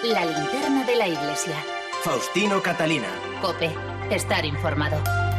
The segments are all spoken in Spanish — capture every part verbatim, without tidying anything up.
La linterna de la iglesia. Faustino Catalina. COPE. Estar informado.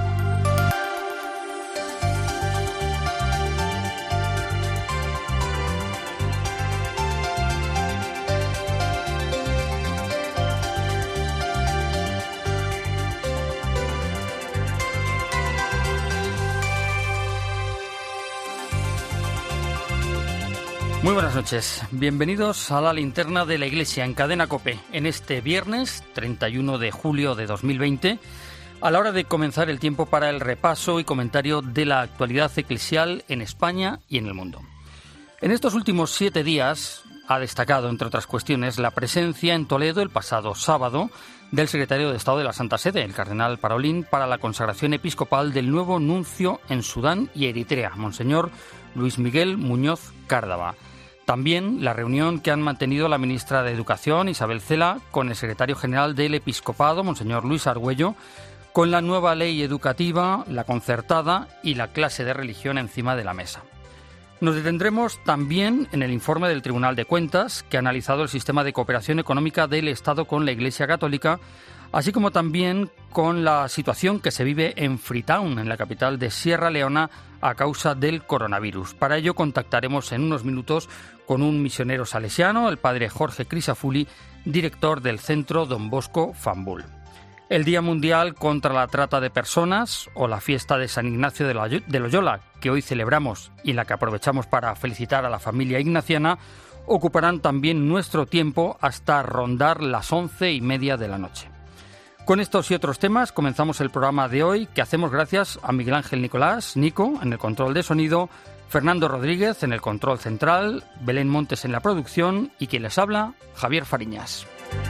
Muy buenas noches, bienvenidos a la linterna de la iglesia en Cadena COPE en este viernes treinta y uno de julio de dos mil veinte, a la hora de comenzar el tiempo para el repaso y comentario de la actualidad eclesial en España y en el mundo. En estos últimos siete días ha destacado, entre otras cuestiones, la presencia en Toledo el pasado sábado del secretario de Estado de la Santa Sede, el cardenal Parolín, para la consagración episcopal del nuevo nuncio en Sudán y Eritrea, Monseñor Luis Miguel Muñoz Cárdava. También la reunión que han mantenido la ministra de Educación, Isabel Cela, con el secretario general del Episcopado, Monseñor Luis Argüello, con la nueva ley educativa, la concertada y la clase de religión encima de la mesa. Nos detendremos también en el informe del Tribunal de Cuentas, que ha analizado el sistema de cooperación económica del Estado con la Iglesia Católica, así como también con la situación que se vive en Freetown, en la capital de Sierra Leona, a causa del coronavirus. Para ello contactaremos en unos minutos con un misionero salesiano, el padre Jorge Crisafulli, director del Centro Don Bosco Fambul. El Día Mundial contra la Trata de Personas o la fiesta de San Ignacio de Loyola, que hoy celebramos y en la que aprovechamos para felicitar a la familia ignaciana, ocuparán también nuestro tiempo hasta rondar las once y media de la noche. Con estos y otros temas comenzamos el programa de hoy, que hacemos gracias a Miguel Ángel Nicolás, Nico, en el control de sonido, Fernando Rodríguez en el control central, Belén Montes en la producción y quien les habla, Javier Fariñas.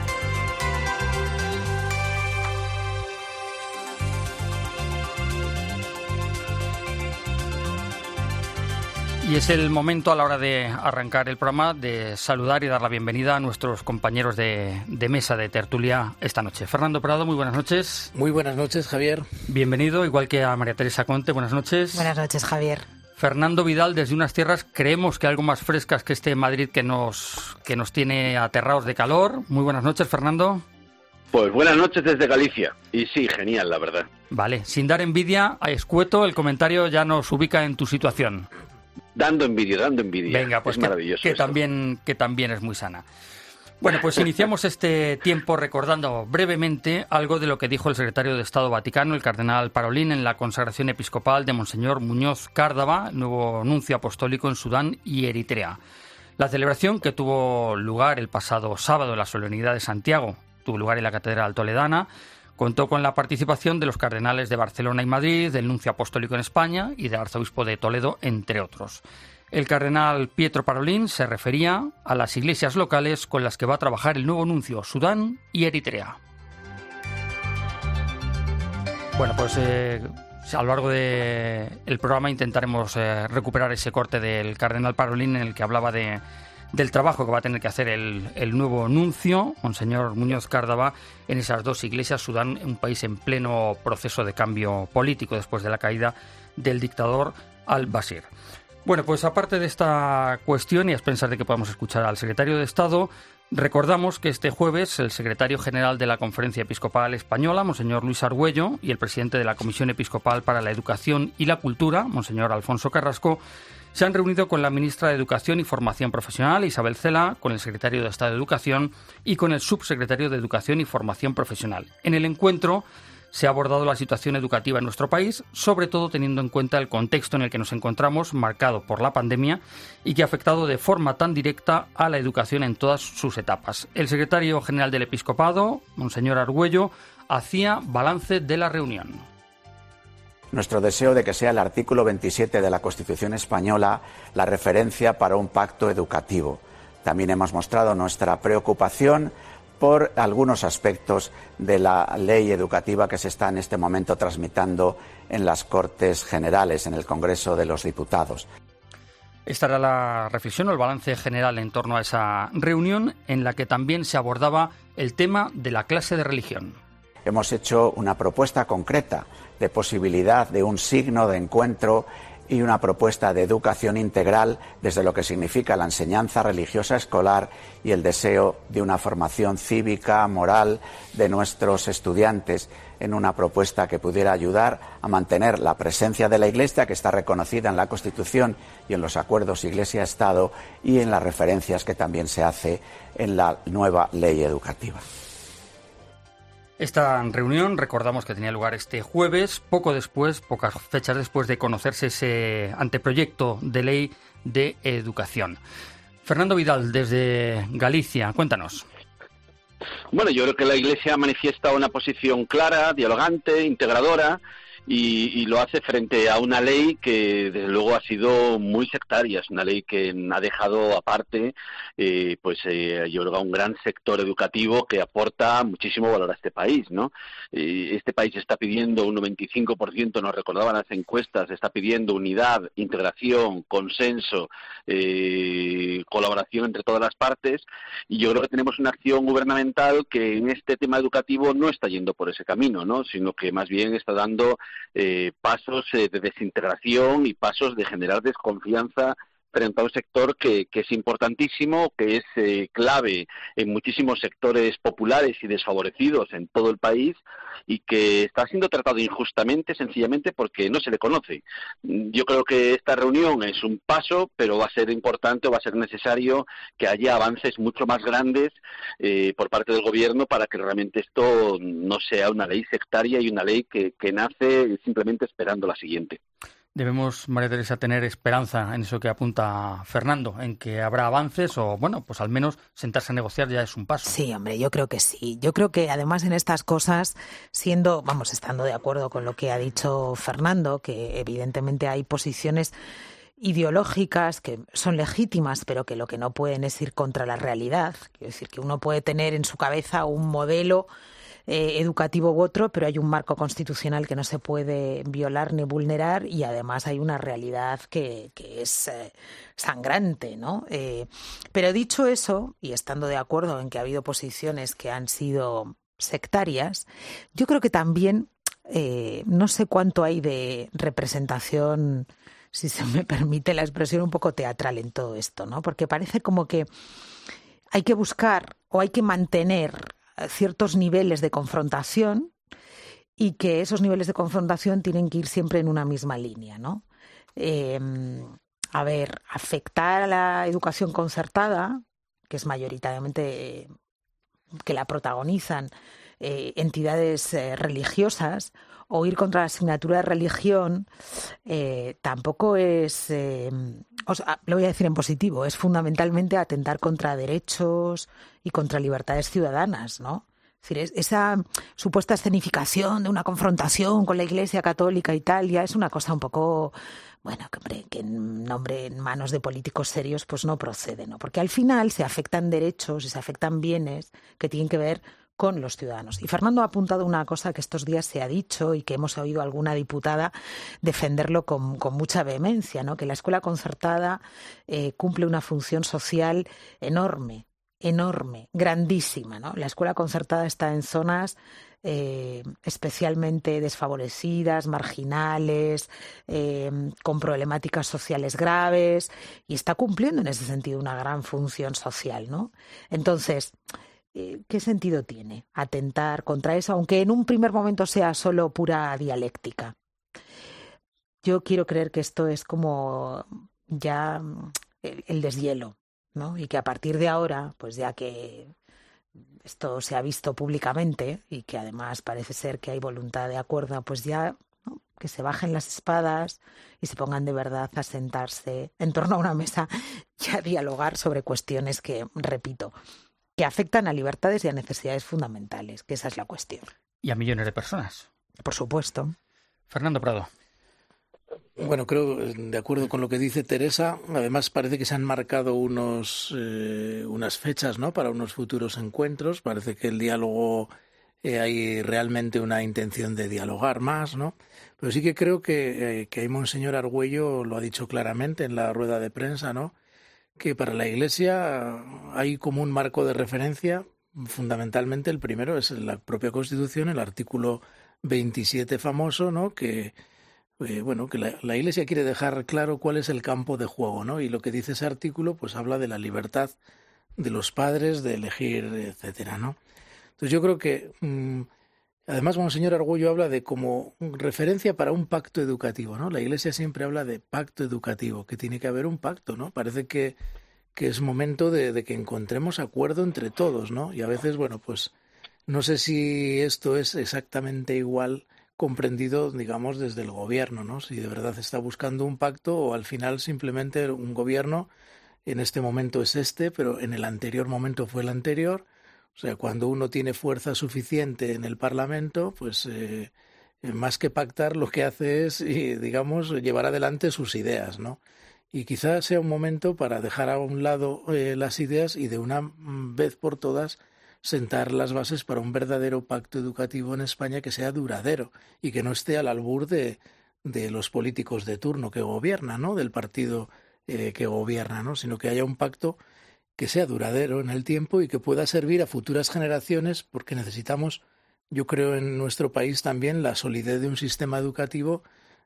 Y es el momento a la hora de arrancar el programa de saludar y dar la bienvenida a nuestros compañeros de, de mesa de tertulia esta noche. Fernando Prado, muy buenas noches. Muy buenas noches, Javier. Bienvenido, igual que a María Teresa Conte, buenas noches. Buenas noches, Javier. Fernando Vidal, desde unas tierras, creemos que algo más frescas que este Madrid que nos, que nos tiene aterrados de calor. Muy buenas noches, Fernando. Pues buenas noches desde Galicia. Y sí, genial, la verdad. Vale, sin dar envidia, a escueto, el comentario ya nos ubica en tu situación. Dando envidia, dando envidia. Venga, pues es que, maravilloso que también, que también es muy sana. Bueno, pues iniciamos este tiempo recordando brevemente algo de lo que dijo el secretario de Estado Vaticano, el cardenal Parolín, en la consagración episcopal de Monseñor Muñoz Cárdava, nuevo nuncio apostólico en Sudán y Eritrea. La celebración, que tuvo lugar el pasado sábado en la solemnidad de Santiago, tuvo lugar en la Catedral Toledana, contó con la participación de los cardenales de Barcelona y Madrid, del nuncio apostólico en España y del arzobispo de Toledo, entre otros. El cardenal Pietro Parolín se refería a las iglesias locales con las que va a trabajar el nuevo nuncio, Sudán y Eritrea. Bueno, pues eh, a lo largo del programa intentaremos eh, recuperar ese corte del cardenal Parolín en el que hablaba de del trabajo que va a tener que hacer el, el nuevo nuncio, Monseñor Muñoz Cárdava, en esas dos iglesias. Sudán, un país en pleno proceso de cambio político después de la caída del dictador al-Bashir. Bueno, pues aparte de esta cuestión, y a expensas de que podamos escuchar al secretario de Estado, recordamos que este jueves el secretario general de la Conferencia Episcopal Española, Monseñor Luis Argüello, y el presidente de la Comisión Episcopal para la Educación y la Cultura, Monseñor Alfonso Carrasco, se han reunido con la ministra de Educación y Formación Profesional, Isabel Cela, con el secretario de Estado de Educación y con el subsecretario de Educación y Formación Profesional. En el encuentro se ha abordado la situación educativa en nuestro país, sobre todo teniendo en cuenta el contexto en el que nos encontramos, marcado por la pandemia, y que ha afectado de forma tan directa a la educación en todas sus etapas. El secretario general del Episcopado, Monseñor Argüello, hacía balance de la reunión. Nuestro deseo de que sea el artículo veintisiete de la Constitución española la referencia para un pacto educativo. También hemos mostrado nuestra preocupación por algunos aspectos de la ley educativa que se está en este momento tramitando en las Cortes Generales, en el Congreso de los Diputados. Esta era la reflexión o el balance general en torno a esa reunión, en la que también se abordaba el tema de la clase de religión. Hemos hecho una propuesta concreta de posibilidad de un signo de encuentro y una propuesta de educación integral desde lo que significa la enseñanza religiosa escolar y el deseo de una formación cívica, moral de nuestros estudiantes, en una propuesta que pudiera ayudar a mantener la presencia de la Iglesia, que está reconocida en la Constitución y en los acuerdos Iglesia-Estado, y en las referencias que también se hace en la nueva ley educativa. Esta reunión, recordamos que tenía lugar este jueves, poco después, pocas fechas después de conocerse ese anteproyecto de ley de educación. Fernando Vidal, desde Galicia, cuéntanos. Bueno, yo creo que la Iglesia manifiesta una posición clara, dialogante, integradora, y, y lo hace frente a una ley que desde luego ha sido muy sectaria. Es una ley que ha dejado aparte eh, pues eh, yo creo que a un gran sector educativo que aporta muchísimo valor a este país, ¿no? Eh, este país está pidiendo un noventa y cinco por ciento, nos recordaban las encuestas, está pidiendo unidad, integración, consenso, eh, colaboración entre todas las partes, y yo creo que tenemos una acción gubernamental que en este tema educativo no está yendo por ese camino, ¿no? Sino que más bien está dando Eh, pasos eh, de desintegración y pasos de generar desconfianza frente a un sector que, que es importantísimo, que es eh, clave en muchísimos sectores populares y desfavorecidos en todo el país, y que está siendo tratado injustamente, sencillamente porque no se le conoce. Yo creo que esta reunión es un paso, pero va a ser importante o va a ser necesario que haya avances mucho más grandes eh, por parte del Gobierno para que realmente esto no sea una ley sectaria y una ley que, que nace simplemente esperando la siguiente. Debemos, María Teresa, tener esperanza en eso que apunta Fernando, en que habrá avances o, bueno, pues al menos sentarse a negociar ya es un paso. Sí, hombre, yo creo que sí. Yo creo que además en estas cosas, siendo, vamos, estando de acuerdo con lo que ha dicho Fernando, que evidentemente hay posiciones ideológicas que son legítimas, pero que lo que no pueden es ir contra la realidad. Quiero decir que uno puede tener en su cabeza un modelo Eh, educativo u otro, pero hay un marco constitucional que no se puede violar ni vulnerar, y además hay una realidad que, que es eh, sangrante, ¿no? Eh, pero dicho eso, y estando de acuerdo en que ha habido posiciones que han sido sectarias, yo creo que también eh, no sé cuánto hay de representación, si se me permite la expresión, un poco teatral en todo esto, ¿no? Porque parece como que hay que buscar o hay que mantener ciertos niveles de confrontación, y que esos niveles de confrontación tienen que ir siempre en una misma línea, ¿no? Eh, a ver, afectar a la educación concertada, que es mayoritariamente eh, que la protagonizan eh, entidades eh, religiosas, o ir contra la asignatura de religión, eh, tampoco es, eh, o sea, lo voy a decir en positivo, es fundamentalmente atentar contra derechos y contra libertades ciudadanas, ¿no? Es decir, es, esa supuesta escenificación de una confrontación con la Iglesia Católica y tal, ya es una cosa un poco, bueno, que, hombre, que en nombre, en manos de políticos serios, pues no procede, ¿no? Porque al final se afectan derechos y se afectan bienes que tienen que ver con los ciudadanos. Y Fernando ha apuntado una cosa que estos días se ha dicho y que hemos oído a alguna diputada defenderlo con, con mucha vehemencia, ¿no? Que la escuela concertada eh, cumple una función social enorme, enorme, grandísima, ¿no? La escuela concertada está en zonas eh, especialmente desfavorecidas, marginales, eh, con problemáticas sociales graves, y está cumpliendo en ese sentido una gran función social, ¿no? Entonces, ¿qué sentido tiene atentar contra eso, aunque en un primer momento sea solo pura dialéctica? Yo quiero creer que esto es como ya el, el deshielo, ¿no? Y que a partir de ahora, pues ya que esto se ha visto públicamente y que además parece ser que hay voluntad de acuerdo, pues ya, ¿no?, que se bajen las espadas y se pongan de verdad a sentarse en torno a una mesa y a dialogar sobre cuestiones que, repito, que afectan a libertades y a necesidades fundamentales, que esa es la cuestión. Y a millones de personas. Por supuesto. Fernando Prado. Bueno, creo, de acuerdo con lo que dice Teresa, además parece que se han marcado unos eh, unas fechas, ¿no?, para unos futuros encuentros. Parece que el diálogo, eh, hay realmente una intención de dialogar más, ¿no? Pero sí que creo que, eh, que hay Monseñor Argüello lo ha dicho claramente en la rueda de prensa, ¿no?, que para la Iglesia hay como un marco de referencia, fundamentalmente el primero es la propia Constitución, el artículo veintisiete famoso, ¿no?, que eh, bueno, que la, la Iglesia quiere dejar claro cuál es el campo de juego, ¿no? Y lo que dice ese artículo, pues habla de la libertad de los padres de elegir, etcétera, ¿no? Entonces yo creo que, mmm, además, Monseñor Argüello habla de como referencia para un pacto educativo, ¿no? La Iglesia siempre habla de pacto educativo, que tiene que haber un pacto, ¿no? Parece que, que es momento de, de que encontremos acuerdo entre todos, ¿no? Y a veces, bueno, pues no sé si esto es exactamente igual comprendido, digamos, desde el gobierno, ¿no? Si de verdad está buscando un pacto o al final simplemente un gobierno, en este momento es este, pero en el anterior momento fue el anterior. O sea, cuando uno tiene fuerza suficiente en el Parlamento, pues eh, más que pactar lo que hace es, digamos, llevar adelante sus ideas, ¿no? Y quizás sea un momento para dejar a un lado eh, las ideas y de una vez por todas sentar las bases para un verdadero pacto educativo en España que sea duradero y que no esté al albur de, de los políticos de turno que gobiernan, ¿no? Del partido eh, que gobierna, ¿no? Sino que haya un pacto que sea duradero en el tiempo y que pueda servir a futuras generaciones, porque necesitamos, yo creo, en nuestro país también la solidez de un sistema educativo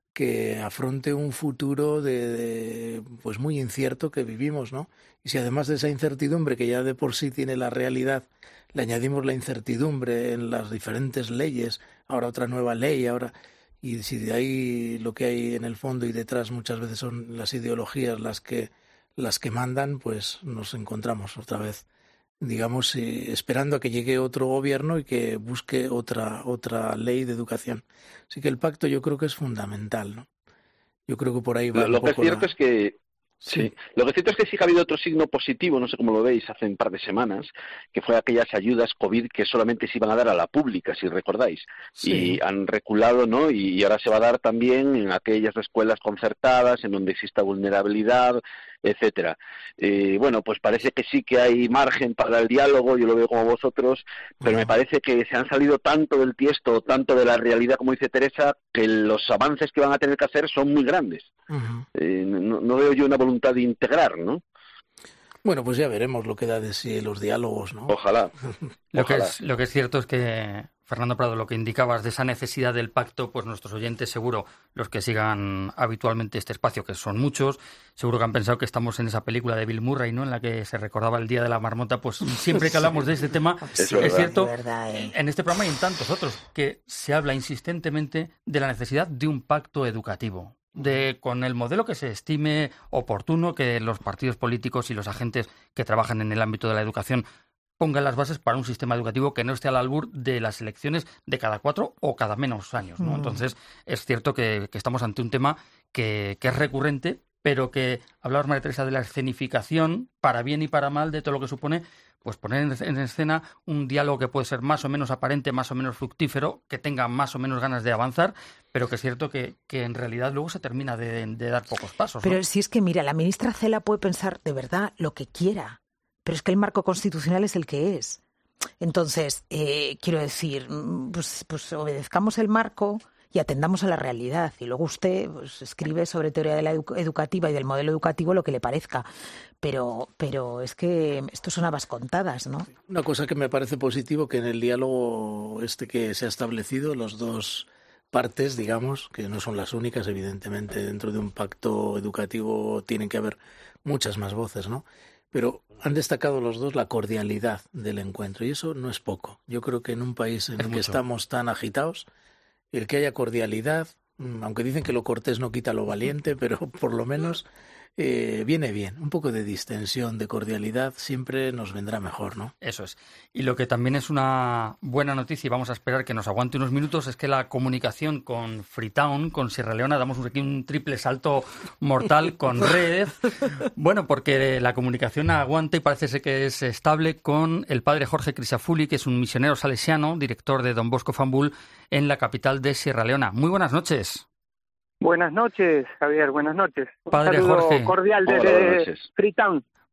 que afronte un futuro de, de pues muy incierto que vivimos, ¿no? Y si además de esa incertidumbre que ya de por sí tiene la realidad, le añadimos la incertidumbre en las diferentes leyes, ahora otra nueva ley, ahora y si de ahí lo que hay en el fondo y detrás muchas veces son las ideologías las que las que mandan, pues nos encontramos otra vez, digamos, eh, esperando a que llegue otro gobierno y que busque otra otra ley de educación. Así que el pacto yo creo que es fundamental, ¿no? Yo creo que por ahí va. Lo, lo que es cierto la... es que Sí. sí, lo que es cierto es que sí que ha habido otro signo positivo, no sé cómo lo veis, hace un par de semanas, que fue aquellas ayudas COVID que solamente se iban a dar a la pública, si recordáis, Sí. y han reculado, ¿no? Y ahora se va a dar también en aquellas escuelas concertadas, en donde exista vulnerabilidad, etcétera. Eh, bueno, pues parece que sí que hay margen para el diálogo, yo lo veo como vosotros, pero Uh-huh. me parece que se han salido tanto del tiesto, tanto de la realidad, como dice Teresa, que los avances que van a tener que hacer son muy grandes. Uh-huh. Eh, no, no veo yo una voluntad de integrar, ¿no? Bueno, pues ya veremos lo que da de sí los diálogos, ¿no? Ojalá. Lo que, Ojalá. es, lo que es cierto es que, Fernando Prado, lo que indicabas de esa necesidad del pacto, pues nuestros oyentes seguro, los que sigan habitualmente este espacio, que son muchos, seguro que han pensado que estamos en esa película de Bill Murray, ¿no? En la que se recordaba el Día de la Marmota, pues siempre que hablamos de este tema, Es es, verdad. cierto, De verdad, eh. en este programa y en tantos otros, que se habla insistentemente de la necesidad de un pacto educativo, de con el modelo que se estime oportuno, que los partidos políticos y los agentes que trabajan en el ámbito de la educación pongan las bases para un sistema educativo que no esté al albur de las elecciones de cada cuatro o cada menos años, ¿no? Mm. Entonces, es cierto que, que estamos ante un tema que, que es recurrente, pero que hablabas, María Teresa, de la escenificación, para bien y para mal, de todo lo que supone pues poner en, en escena un diálogo que puede ser más o menos aparente, más o menos fructífero, que tenga más o menos ganas de avanzar, pero que es cierto que, que en realidad luego se termina de, de dar pocos pasos, ¿no? Pero si es que, mira, la ministra Cela puede pensar de verdad lo que quiera, pero es que el marco constitucional es el que es. Entonces, eh, quiero decir, pues, pues obedezcamos el marco y atendamos a la realidad. Y luego usted pues, escribe sobre teoría de la edu- educativa y del modelo educativo lo que le parezca. Pero, pero es que esto son habas contadas, ¿no? Una cosa que me parece positivo, que en el diálogo este que se ha establecido, los dos partes, digamos, que no son las únicas, evidentemente, dentro de un pacto educativo tienen que haber muchas más voces, ¿no? Pero han destacado los dos la cordialidad del encuentro, y eso no es poco. Yo creo que en un país en Es el que mucho. estamos tan agitados, el que haya cordialidad, aunque dicen que lo cortés no quita lo valiente, pero por lo menos eh, viene bien. Un poco de distensión, de cordialidad, siempre nos vendrá mejor, ¿no? Eso es. Y lo que también es una buena noticia, y vamos a esperar que nos aguante unos minutos, es que la comunicación con Freetown, con Sierra Leona, damos aquí un triple salto mortal con red. Bueno, porque la comunicación aguanta y parece ser que es estable con el padre Jorge Crisafulli, que es un misionero salesiano, director de Don Bosco Fambul en la capital de Sierra Leona. Muy buenas noches. Buenas noches, Javier, buenas noches. Un Padre saludo Jorge. cordial Hola, desde buenas noches. Freetown.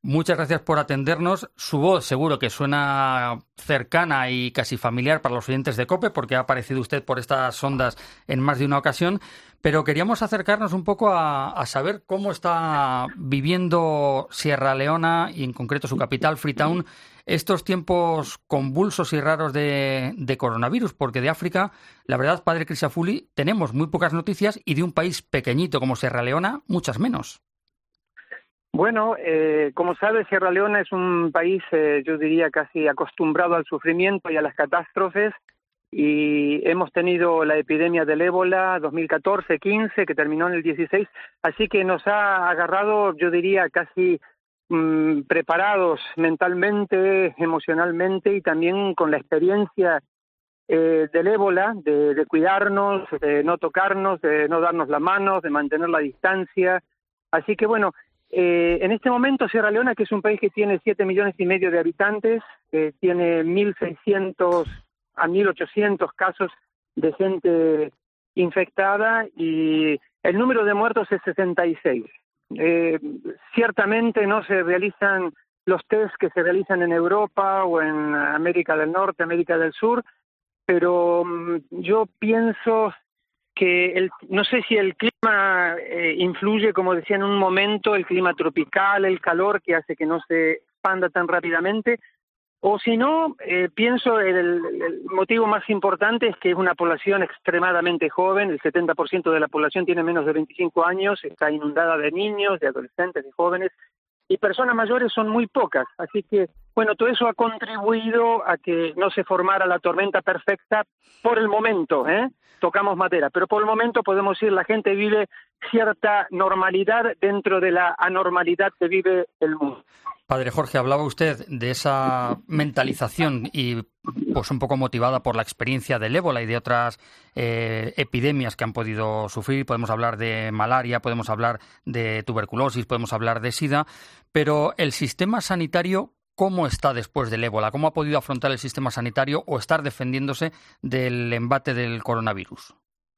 Muchas gracias por atendernos. Su voz seguro que suena cercana y casi familiar para los oyentes de COPE, porque ha aparecido usted por estas ondas en más de una ocasión, pero queríamos acercarnos un poco a, a saber cómo está viviendo Sierra Leona y en concreto su capital, Freetown, estos tiempos convulsos y raros de, de coronavirus, porque de África, la verdad, padre Crisafulli, tenemos muy pocas noticias y de un país pequeñito como Sierra Leona, muchas menos. Bueno, eh, como sabes, Sierra Leona es un país, eh, yo diría, casi acostumbrado al sufrimiento y a las catástrofes, y hemos tenido la epidemia del ébola dos mil catorce quince, que terminó en el dieciséis, así que nos ha agarrado, yo diría, casi mmm, preparados mentalmente, emocionalmente y también con la experiencia eh, del ébola, de, de cuidarnos, de no tocarnos, de no darnos la mano, de mantener la distancia. Así que bueno, Eh, en este momento Sierra Leona, que es un país que tiene siete millones y medio de habitantes, eh, tiene mil seiscientos a mil ochocientos casos de gente infectada y el número de muertos es sesenta y seis. Eh, ciertamente no se realizan los test que se realizan en Europa o en América del Norte, América del Sur, pero um, yo pienso que el, no sé si el clima eh, influye, como decía en un momento, el clima tropical, el calor que hace que no se expanda tan rápidamente, o si no, eh, pienso el, el motivo más importante es que es una población extremadamente joven, el setenta por ciento de la población tiene menos de veinticinco años, está inundada de niños, de adolescentes, de jóvenes, y personas mayores son muy pocas, así que, bueno, todo eso ha contribuido a que no se formara la tormenta perfecta por el momento, ¿eh? Tocamos madera, pero por el momento podemos decir la gente vive cierta normalidad dentro de la anormalidad que vive el mundo. Padre Jorge, hablaba usted de esa mentalización y pues un poco motivada por la experiencia del ébola y de otras eh, epidemias que han podido sufrir. Podemos hablar de malaria, podemos hablar de tuberculosis, podemos hablar de sida, pero el sistema sanitario, ¿cómo está después del ébola? ¿Cómo ha podido afrontar el sistema sanitario o estar defendiéndose del embate del coronavirus?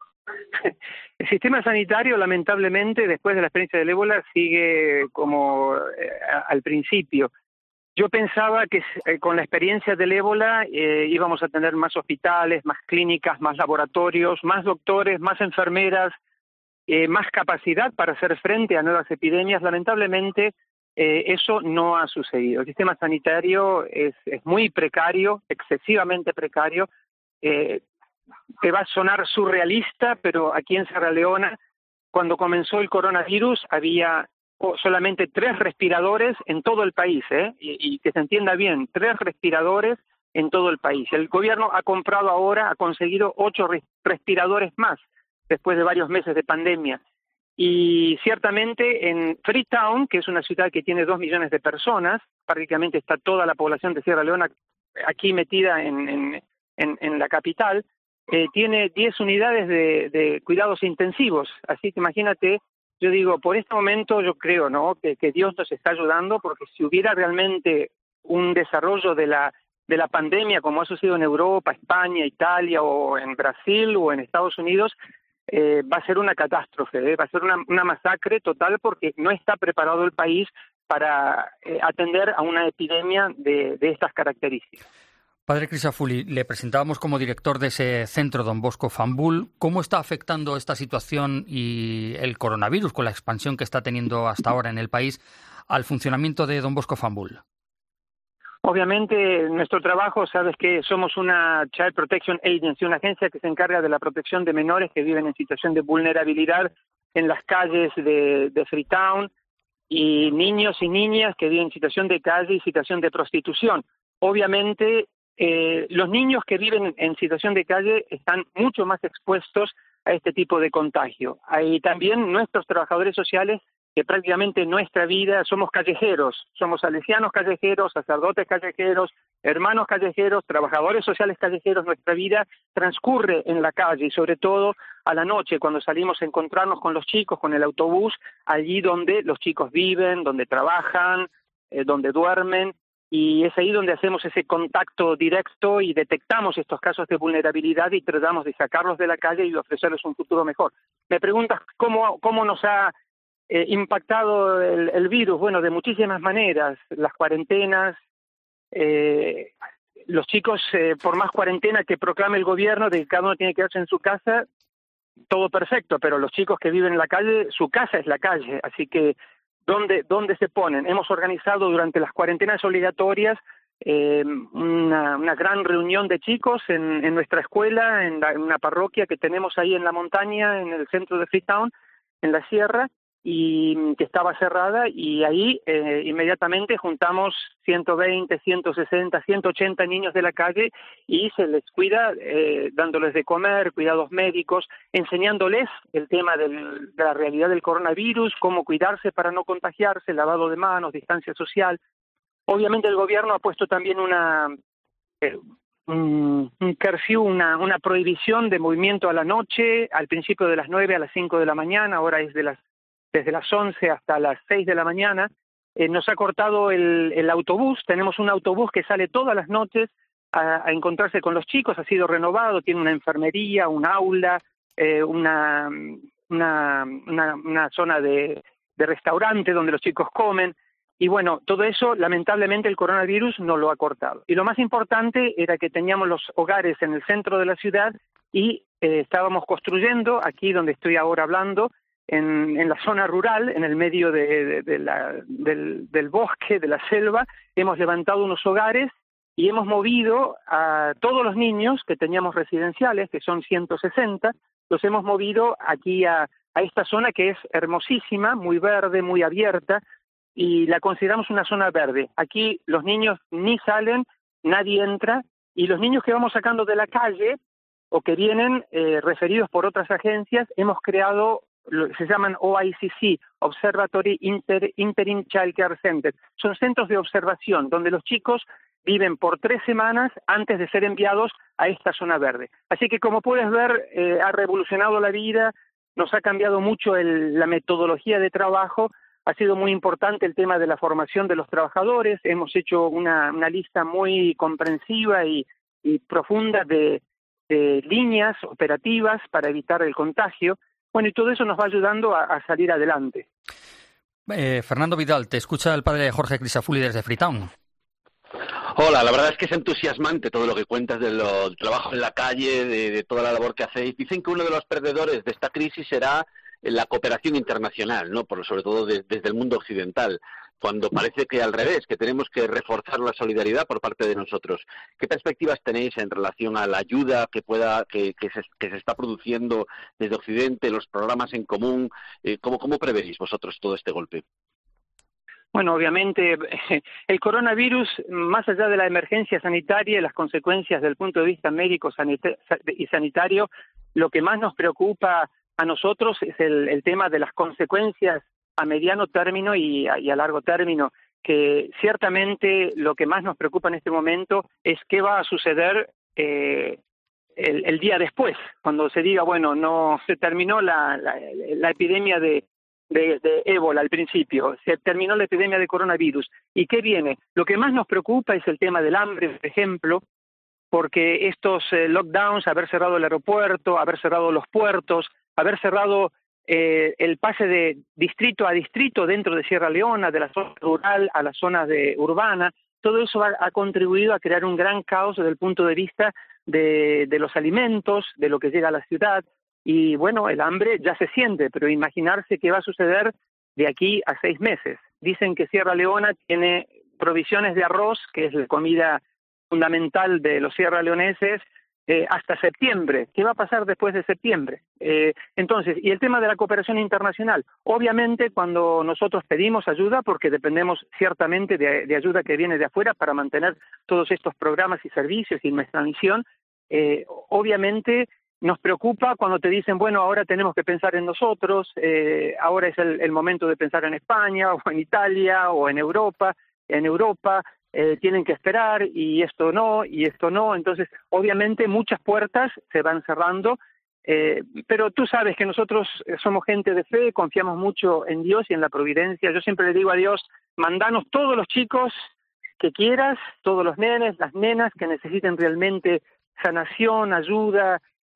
El sistema sanitario, lamentablemente, después de la experiencia del ébola, sigue como eh, al principio. Yo pensaba que eh, con la experiencia del ébola eh, íbamos a tener más hospitales, más clínicas, más laboratorios, más doctores, más enfermeras, eh, más capacidad para hacer frente a nuevas epidemias. Lamentablemente, eh, eso no ha sucedido. El sistema sanitario es, es muy precario, excesivamente precario. Eh, te va a sonar surrealista, pero aquí en Sierra Leona, cuando comenzó el coronavirus, había solamente tres respiradores en todo el país, ¿eh? y, y que se entienda bien, tres respiradores en todo el país. El gobierno ha comprado ahora, ha conseguido ocho respiradores más, después de varios meses de pandemia. Y ciertamente en Freetown, que es una ciudad que tiene dos millones de personas, prácticamente está toda la población de Sierra Leona aquí metida en, en, en, en la capital, eh, tiene diez unidades de, de cuidados intensivos. Así que imagínate, yo digo, por este momento yo creo, ¿no?, que, que Dios nos está ayudando, porque si hubiera realmente un desarrollo de la de la pandemia, como ha sucedido en Europa, España, Italia, o en Brasil, o en Estados Unidos, eh, va a ser una catástrofe, ¿eh? va a ser una, una masacre total, porque no está preparado el país para eh, atender a una epidemia de, de estas características. Padre Crisafulli, le presentábamos como director de ese centro Don Bosco Fambul. ¿Cómo está afectando esta situación y el coronavirus, con la expansión que está teniendo hasta ahora en el país, al funcionamiento de Don Bosco Fambul? Obviamente, nuestro trabajo, sabes que somos una Child Protection Agency, una agencia que se encarga de la protección de menores que viven en situación de vulnerabilidad en las calles de, de Freetown, y niños y niñas que viven en situación de calle y situación de prostitución. Obviamente, eh, los niños que viven en situación de calle están mucho más expuestos a este tipo de contagio. Hay también nuestros trabajadores sociales, que prácticamente en nuestra vida somos callejeros, somos salesianos callejeros, sacerdotes callejeros, hermanos callejeros, trabajadores sociales callejeros. Nuestra vida transcurre en la calle, y sobre todo a la noche, cuando salimos a encontrarnos con los chicos, con el autobús, allí donde los chicos viven, donde trabajan, eh, donde duermen, y es ahí donde hacemos ese contacto directo y detectamos estos casos de vulnerabilidad y tratamos de sacarlos de la calle y ofrecerles un futuro mejor. Me preguntas cómo, cómo nos ha eh, impactado el, el virus? Bueno, de muchísimas maneras. Las cuarentenas, eh, los chicos, eh, por más cuarentena que proclame el gobierno de que cada uno tiene que quedarse en su casa, todo perfecto, pero los chicos que viven en la calle, su casa es la calle, así que ¿dónde, dónde se ponen? Hemos organizado durante las cuarentenas obligatorias eh, una, una gran reunión de chicos en, en nuestra escuela, en, la, en una parroquia que tenemos ahí en la montaña, en el centro de Freetown, en la sierra, y que estaba cerrada, y ahí eh, inmediatamente juntamos ciento veinte, ciento sesenta, ciento ochenta niños de la calle y se les cuida eh, dándoles de comer, cuidados médicos, enseñándoles el tema del, de la realidad del coronavirus, cómo cuidarse para no contagiarse, lavado de manos, distancia social. Obviamente el gobierno ha puesto también una eh, un, un curfew, una, una prohibición de movimiento a la noche, al principio de las nueve a las cinco de la mañana, ahora es de las desde las once hasta las seis de la mañana. Eh, nos ha cortado el, el autobús, tenemos un autobús que sale todas las noches a, a encontrarse con los chicos, ha sido renovado, tiene una enfermería, un aula, eh, una, una, una, una zona de, de restaurante donde los chicos comen, y bueno, todo eso lamentablemente el coronavirus no lo ha cortado. Y lo más importante era que teníamos los hogares en el centro de la ciudad y eh, estábamos construyendo, aquí donde estoy ahora hablando, En, en la zona rural, en el medio de, de, de la, del, del bosque, de la selva, hemos levantado unos hogares y hemos movido a todos los niños que teníamos residenciales, que son ciento sesenta, los hemos movido aquí a, a esta zona que es hermosísima, muy verde, muy abierta, y la consideramos una zona verde. Aquí los niños ni salen, nadie entra, y los niños que vamos sacando de la calle o que vienen eh, referidos por otras agencias, hemos creado, se llaman O I C C, Observatory Inter, Interim Child Care Center. Son centros de observación donde los chicos viven por tres semanas antes de ser enviados a esta zona verde. Así que, como puedes ver, eh, ha revolucionado la vida, nos ha cambiado mucho el, la metodología de trabajo, ha sido muy importante el tema de la formación de los trabajadores, hemos hecho una, una lista muy comprensiva y, y profunda de, de líneas operativas para evitar el contagio. Bueno, y todo eso nos va ayudando a, a salir adelante. Eh, Fernando Vidal, te escucha el padre Jorge Crisafulli desde Freetown. Hola, la verdad es que es entusiasmante todo lo que cuentas del trabajo en la calle, de, de toda la labor que hacéis. Dicen que uno de los perdedores de esta crisis será la cooperación internacional, ¿no? Por, sobre todo de, desde el mundo occidental, cuando parece que al revés, que tenemos que reforzar la solidaridad por parte de nosotros. ¿Qué perspectivas tenéis en relación a la ayuda que pueda que, que, se, que se está produciendo desde Occidente, los programas en común? Eh, ¿cómo, ¿Cómo prevéis vosotros todo este golpe? Bueno, obviamente el coronavirus, más allá de la emergencia sanitaria y las consecuencias desde el punto de vista médico y sanitario, lo que más nos preocupa a nosotros es el, el tema de las consecuencias a mediano término y a, y a largo término, que ciertamente lo que más nos preocupa en este momento es qué va a suceder eh, el, el día después, cuando se diga, bueno, no se terminó la, la, la epidemia de, de, de ébola al principio, se terminó la epidemia de coronavirus, ¿y qué viene? Lo que más nos preocupa es el tema del hambre, por ejemplo, porque estos eh, lockdowns, haber cerrado el aeropuerto, haber cerrado los puertos, haber cerrado eh, el pase de distrito a distrito dentro de Sierra Leona, de la zona rural a la zona de urbana, todo eso ha, ha contribuido a crear un gran caos desde el punto de vista de, de los alimentos, de lo que llega a la ciudad, y bueno, el hambre ya se siente, pero imaginarse qué va a suceder de aquí a seis meses. Dicen que Sierra Leona tiene provisiones de arroz, que es la comida fundamental de los sierraleoneses, eh, hasta septiembre. ¿Qué va a pasar después de septiembre? Eh, entonces, y el tema de la cooperación internacional. Obviamente, cuando nosotros pedimos ayuda, porque dependemos ciertamente de, de ayuda que viene de afuera para mantener todos estos programas y servicios y nuestra misión, eh, obviamente nos preocupa cuando te dicen, bueno, ahora tenemos que pensar en nosotros, eh, ahora es el, el momento de pensar en España, o en Italia, o en Europa, en Europa, Eh, tienen que esperar y esto no, y esto no. Entonces, obviamente muchas puertas se van cerrando, eh, pero tú sabes que nosotros somos gente de fe, confiamos mucho en Dios y en la providencia. Yo siempre le digo a Dios, mandanos todos los chicos que quieras, todos los nenes, las nenas que necesiten realmente sanación, ayuda,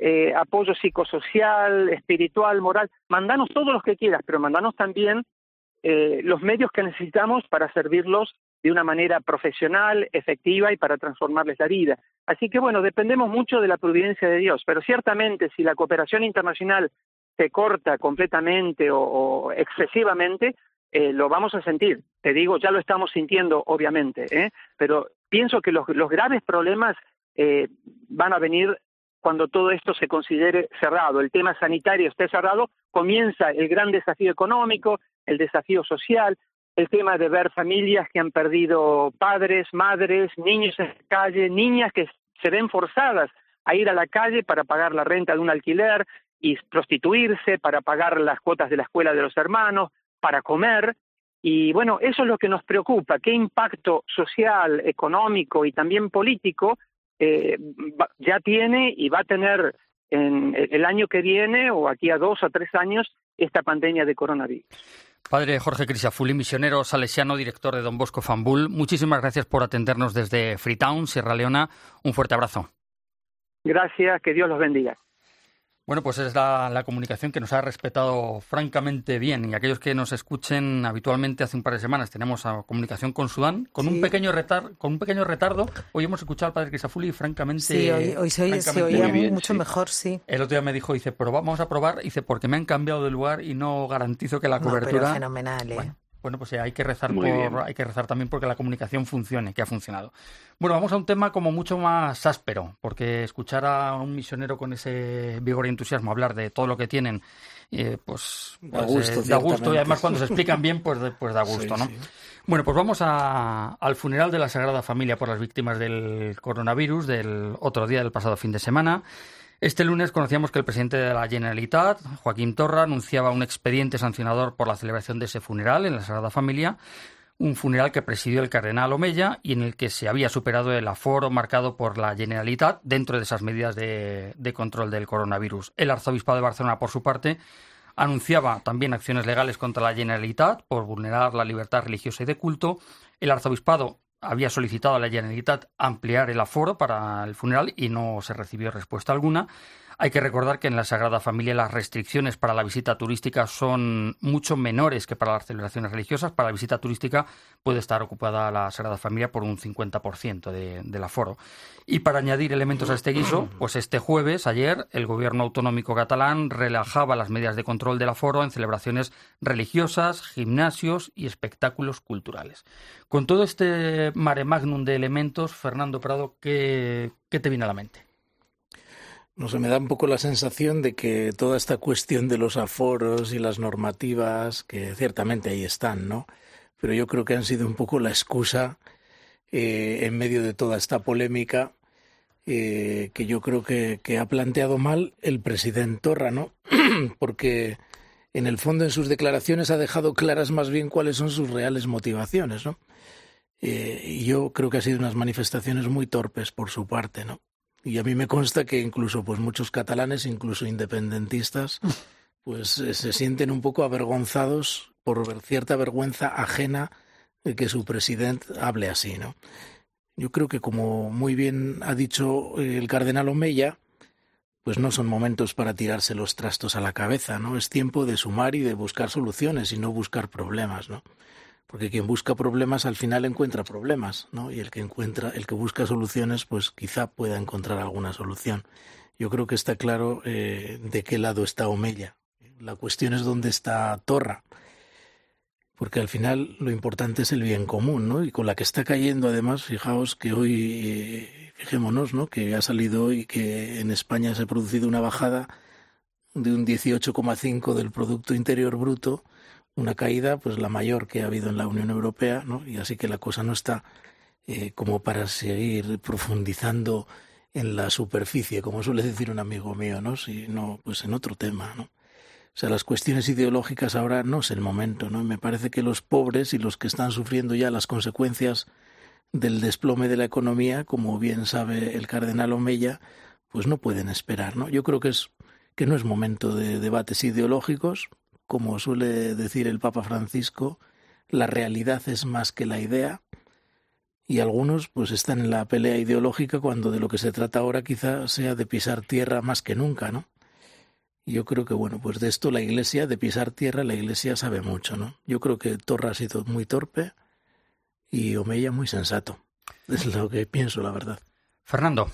eh, apoyo psicosocial, espiritual, moral. Mandanos todos los que quieras, pero mandanos también eh, los medios que necesitamos para servirlos de una manera profesional, efectiva y para transformarles la vida. Así que bueno, dependemos mucho de la providencia de Dios, pero ciertamente si la cooperación internacional se corta completamente o, o excesivamente, eh, lo vamos a sentir. Te digo, ya lo estamos sintiendo obviamente, ¿eh? Pero pienso que los, los graves problemas eh, van a venir cuando todo esto se considere cerrado, el tema sanitario esté cerrado, comienza el gran desafío económico, el desafío social, el tema de ver familias que han perdido padres, madres, niños en la calle, niñas que se ven forzadas a ir a la calle para pagar la renta de un alquiler y prostituirse, para pagar las cuotas de la escuela de los hermanos, para comer. Y bueno, eso es lo que nos preocupa, qué impacto social, económico y también político eh, ya tiene y va a tener en el año que viene o aquí a dos o tres años esta pandemia de coronavirus. Padre Jorge Crisafulli, misionero salesiano, director de Don Bosco Fambul, muchísimas gracias por atendernos desde Freetown, Sierra Leona. Un fuerte abrazo. Gracias, que Dios los bendiga. Bueno, pues es la, la comunicación que nos ha respetado francamente bien, y aquellos que nos escuchen habitualmente, hace un par de semanas tenemos a comunicación con Sudán, con sí. un pequeño retar, con un pequeño retardo. Hoy hemos escuchado al padre Crisafulli y francamente... Sí, hoy, hoy se, oye, se oía bien, mucho sí. mejor, sí. El otro día me dijo, dice, pero vamos a probar, dice, porque me han cambiado de lugar y no garantizo que la no, cobertura... Pero fenomenal, ¿eh? Bueno, Bueno, pues hay que rezar por, hay que rezar también porque la comunicación funcione, que ha funcionado. Bueno, vamos a un tema como mucho más áspero, porque escuchar a un misionero con ese vigor y entusiasmo hablar de todo lo que tienen, eh, pues, pues da gusto, eh, da gusto, y además cuando se explican bien, pues, pues da gusto, sí, ¿no? Sí. Bueno, pues vamos a, al funeral de la Sagrada Familia por las víctimas del coronavirus del otro día, del pasado fin de semana. Este lunes conocíamos que el presidente de la Generalitat, Joaquim Torra, anunciaba un expediente sancionador por la celebración de ese funeral en la Sagrada Familia, un funeral que presidió el cardenal Omeya y en el que se había superado el aforo marcado por la Generalitat dentro de esas medidas de, de control del coronavirus. El arzobispado de Barcelona, por su parte, anunciaba también acciones legales contra la Generalitat por vulnerar la libertad religiosa y de culto. El arzobispado había solicitado a la Generalitat ampliar el aforo para el funeral y no se recibió respuesta alguna. Hay que recordar que en la Sagrada Familia las restricciones para la visita turística son mucho menores que para las celebraciones religiosas. Para la visita turística puede estar ocupada la Sagrada Familia por un cincuenta por ciento de, del aforo. Y para añadir elementos a este guiso, pues este jueves, ayer, el gobierno autonómico catalán relajaba las medidas de control del aforo en celebraciones religiosas, gimnasios y espectáculos culturales. Con todo este mare magnum de elementos, Fernando Prado, ¿qué, qué te viene a la mente? No sé, me da un poco la sensación de que toda esta cuestión de los aforos y las normativas, que ciertamente ahí están, ¿no? Pero yo creo que han sido un poco la excusa eh, en medio de toda esta polémica eh, que yo creo que, que ha planteado mal el presidente Torra, ¿no? Porque en el fondo en sus declaraciones ha dejado claras más bien cuáles son sus reales motivaciones, ¿no? Eh, y yo creo que ha sido unas manifestaciones muy torpes por su parte, ¿no? Y a mí me consta que incluso pues muchos catalanes, incluso independentistas, pues eh, se sienten un poco avergonzados por cierta vergüenza ajena de que su presidente hable así, ¿no? Yo creo que, como muy bien ha dicho el cardenal Omeya, pues no son momentos para tirarse los trastos a la cabeza, ¿no? Es tiempo de sumar y de buscar soluciones y no buscar problemas, ¿no? Porque quien busca problemas al final encuentra problemas, ¿no? Y el que encuentra, el que busca soluciones, pues quizá pueda encontrar alguna solución. Yo creo que está claro eh, de qué lado está Omeya. La cuestión es dónde está Torra. Porque al final lo importante es el bien común, ¿no? Y con la que está cayendo, además, fijaos que hoy, eh, fijémonos, ¿no? Que ha salido hoy que en España se ha producido una bajada de un dieciocho coma cinco del Producto Interior Bruto, una caída pues la mayor que ha habido en la Unión Europea, ¿no? Y así que la cosa no está eh, como para seguir profundizando en la superficie, como suele decir un amigo mío, ¿no? Sino pues en otro tema, ¿no? O sea, las cuestiones ideológicas ahora no es el momento, ¿no? Me parece que los pobres y los que están sufriendo ya las consecuencias del desplome de la economía, como bien sabe el cardenal Omeya, pues no pueden esperar, ¿no? Yo creo que es que no es momento de debates ideológicos. Como suele decir el Papa Francisco, la realidad es más que la idea, y algunos pues están en la pelea ideológica cuando de lo que se trata ahora quizá sea de pisar tierra más que nunca, ¿no? Y yo creo que, bueno, pues de esto la Iglesia, de pisar tierra, la Iglesia sabe mucho, ¿no? Yo creo que Torra ha sido muy torpe y Omeya muy sensato. Es lo que pienso, la verdad. Fernando.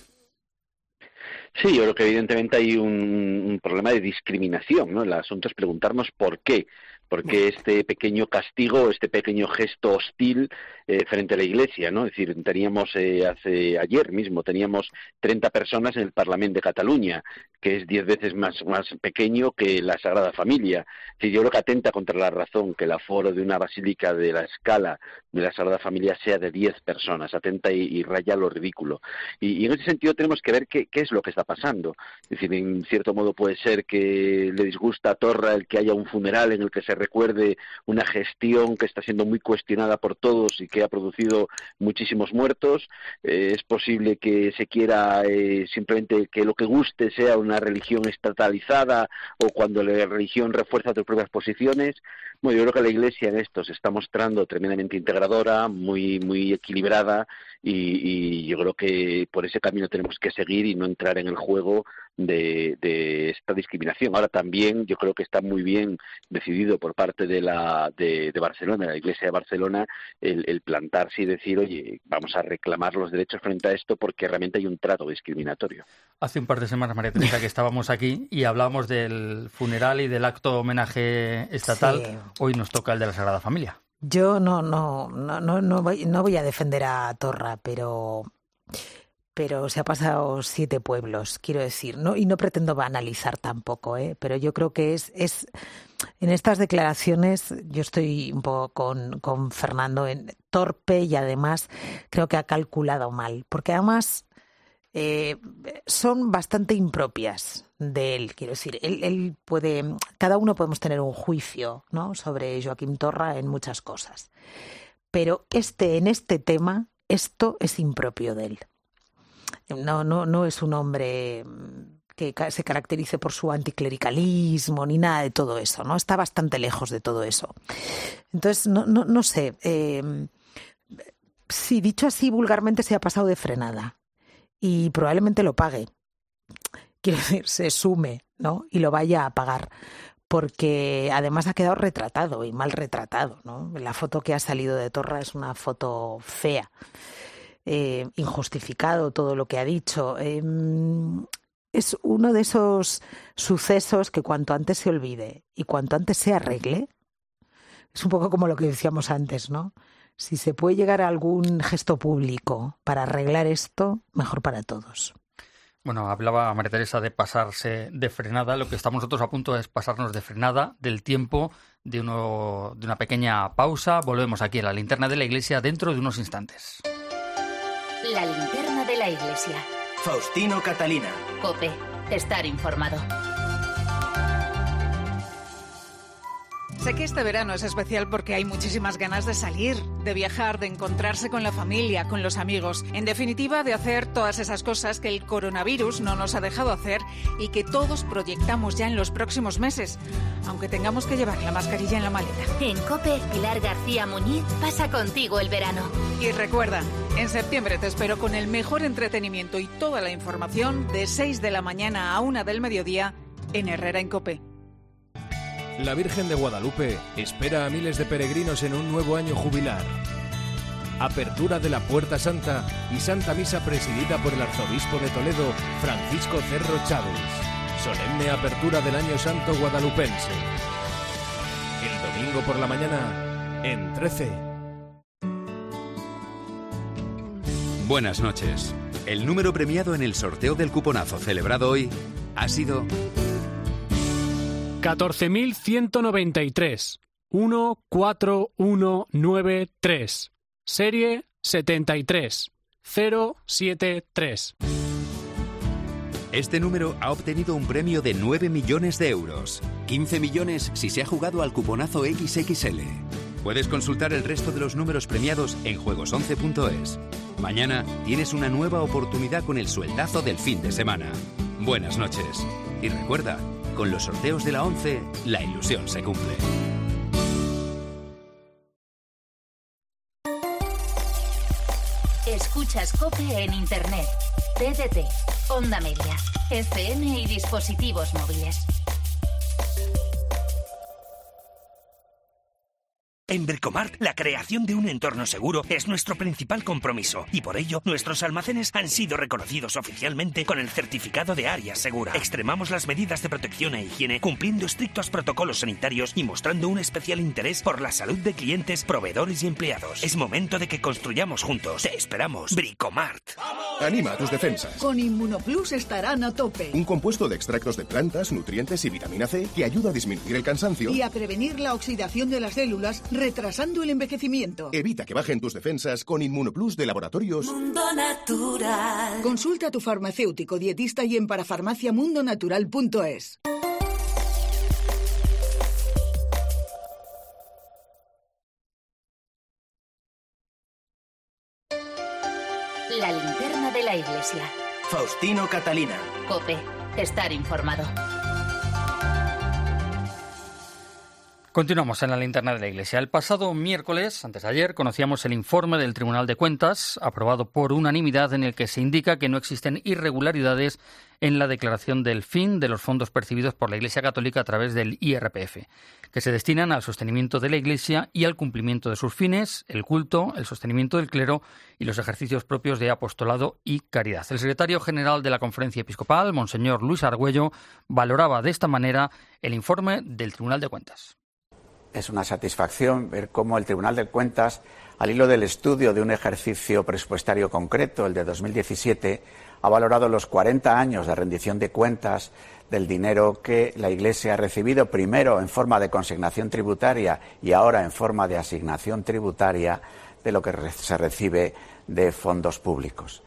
Sí, yo creo que evidentemente hay un, un problema de discriminación, ¿no? El asunto es preguntarnos por qué. Porque este pequeño castigo, este pequeño gesto hostil eh, frente a la Iglesia, ¿no? Es decir, teníamos eh, hace ayer mismo, teníamos treinta personas en el Parlamento de Cataluña, que es diez veces más, más pequeño que la Sagrada Familia. Es decir, yo creo que atenta contra la razón que el aforo de una basílica de la escala de la Sagrada Familia sea de diez personas, atenta y, y raya lo ridículo. Y, y en ese sentido tenemos que ver qué, qué es lo que está pasando. Es decir, en cierto modo puede ser que le disgusta a Torra el que haya un funeral en el que se recuerde una gestión que está siendo muy cuestionada por todos y que ha producido muchísimos muertos. Eh, es posible que se quiera eh, simplemente que lo que guste sea una religión estatalizada o cuando la religión refuerza tus propias posiciones. Bueno, yo creo que la Iglesia en esto se está mostrando tremendamente integradora, muy muy equilibrada y, y yo creo que por ese camino tenemos que seguir y no entrar en el juego de, de esta discriminación. Ahora también yo creo que está muy bien decidido por parte de la de, de Barcelona, de la Iglesia de Barcelona, el, el plantarse y decir, oye, vamos a reclamar los derechos frente a esto porque realmente hay un trato discriminatorio. Hace un par de semanas, María Teresa, que estábamos aquí y hablamos del funeral y del acto homenaje estatal. Sí. Hoy nos toca el de la Sagrada Familia. Yo no no no no no voy, no voy a defender a Torra, pero pero se ha pasado siete pueblos, quiero decir, no y no pretendo banalizar tampoco, ¿eh? Pero yo creo que es es en estas declaraciones yo estoy un poco con con Fernando en torpe y además creo que ha calculado mal, porque además Eh, son bastante impropias de él, quiero decir, él, él puede, cada uno podemos tener un juicio, ¿no?, sobre Joaquim Torra en muchas cosas, pero este, en este tema, esto es impropio de él. No, no, no es un hombre que se caracterice por su anticlericalismo ni nada de todo eso, ¿no? Está bastante lejos de todo eso. Entonces, no, no, no sé, eh, sí, dicho así vulgarmente, se ha pasado de frenada. Y probablemente lo pague, quiero decir, se sume, ¿no?, y lo vaya a pagar, porque además ha quedado retratado y mal retratado, ¿no? La foto que ha salido de Torra es una foto fea, eh, injustificado todo lo que ha dicho. Eh, es uno de esos sucesos que cuanto antes se olvide y cuanto antes se arregle, es un poco como lo que decíamos antes, ¿no? Si se puede llegar a algún gesto público para arreglar esto, mejor para todos. Bueno, hablaba María Teresa de pasarse de frenada. Lo que estamos nosotros a punto es pasarnos de frenada del tiempo, de, uno, de una pequeña pausa. Volvemos aquí a la linterna de la Iglesia dentro de unos instantes. La linterna de la Iglesia. Faustino Catalina. COPE. Estar informado. Sé que este verano es especial porque hay muchísimas ganas de salir, de viajar, de encontrarse con la familia, con los amigos. En definitiva, de hacer todas esas cosas que el coronavirus no nos ha dejado hacer y que todos proyectamos ya en los próximos meses, aunque tengamos que llevar la mascarilla en la maleta. En COPE, Pilar García Muñiz pasa contigo el verano. Y recuerda, en septiembre te espero con el mejor entretenimiento y toda la información de seis de la mañana a una del mediodía en Herrera en COPE. La Virgen de Guadalupe espera a miles de peregrinos en un nuevo año jubilar. Apertura de la Puerta Santa y Santa Misa presidida por el Arzobispo de Toledo, Francisco Cerro Chávez. Solemne apertura del Año Santo guadalupense. El domingo por la mañana, en trece. Buenas noches. El número premiado en el sorteo del cuponazo celebrado hoy ha sido catorce mil ciento noventa y tres, uno cuatro uno nueve tres, serie setenta y tres, cero siete tres. Este número ha obtenido un premio de nueve millones de euros. quince millones si se ha jugado al cuponazo equis equis ele. Puedes consultar el resto de los números premiados en juegos once punto es. Mañana tienes una nueva oportunidad con el sueldazo del fin de semana. Buenas noches. Y recuerda, con los sorteos de la once, la ilusión se cumple. Escuchas COPE en Internet, T D T, Onda Media, F M y dispositivos móviles. En Bricomart, la creación de un entorno seguro es nuestro principal compromiso y por ello nuestros almacenes han sido reconocidos oficialmente con el certificado de área segura. Extremamos las medidas de protección e higiene cumpliendo estrictos protocolos sanitarios y mostrando un especial interés por la salud de clientes, proveedores y empleados. Es momento de que construyamos juntos. Te esperamos. Bricomart. Anima a tus defensas. Con Inmunoplus estarán a tope. Un compuesto de extractos de plantas, nutrientes y vitamina C que ayuda a disminuir el cansancio y a prevenir la oxidación de las células, retrasando el envejecimiento. Evita que bajen tus defensas con Inmunoplus de Laboratorios Mundo Natural. Consulta a tu farmacéutico, dietista y en parafarmacia mundo natural punto es. La linterna de la iglesia. Faustino Catalina. COPE. Estar informado. Continuamos en la linterna de la Iglesia. El pasado miércoles, antes de ayer, conocíamos el informe del Tribunal de Cuentas, aprobado por unanimidad, en el que se indica que no existen irregularidades en la declaración del fin de los fondos percibidos por la Iglesia Católica a través del I R P F, que se destinan al sostenimiento de la Iglesia y al cumplimiento de sus fines, el culto, el sostenimiento del clero y los ejercicios propios de apostolado y caridad. El secretario general de la Conferencia Episcopal, Monseñor Luis Argüello, valoraba de esta manera el informe del Tribunal de Cuentas. Es una satisfacción ver cómo el Tribunal de Cuentas, al hilo del estudio de un ejercicio presupuestario concreto, el de dos mil diecisiete, ha valorado los cuarenta años de rendición de cuentas del dinero que la Iglesia ha recibido, primero en forma de consignación tributaria y ahora en forma de asignación tributaria de lo que se recibe de fondos públicos.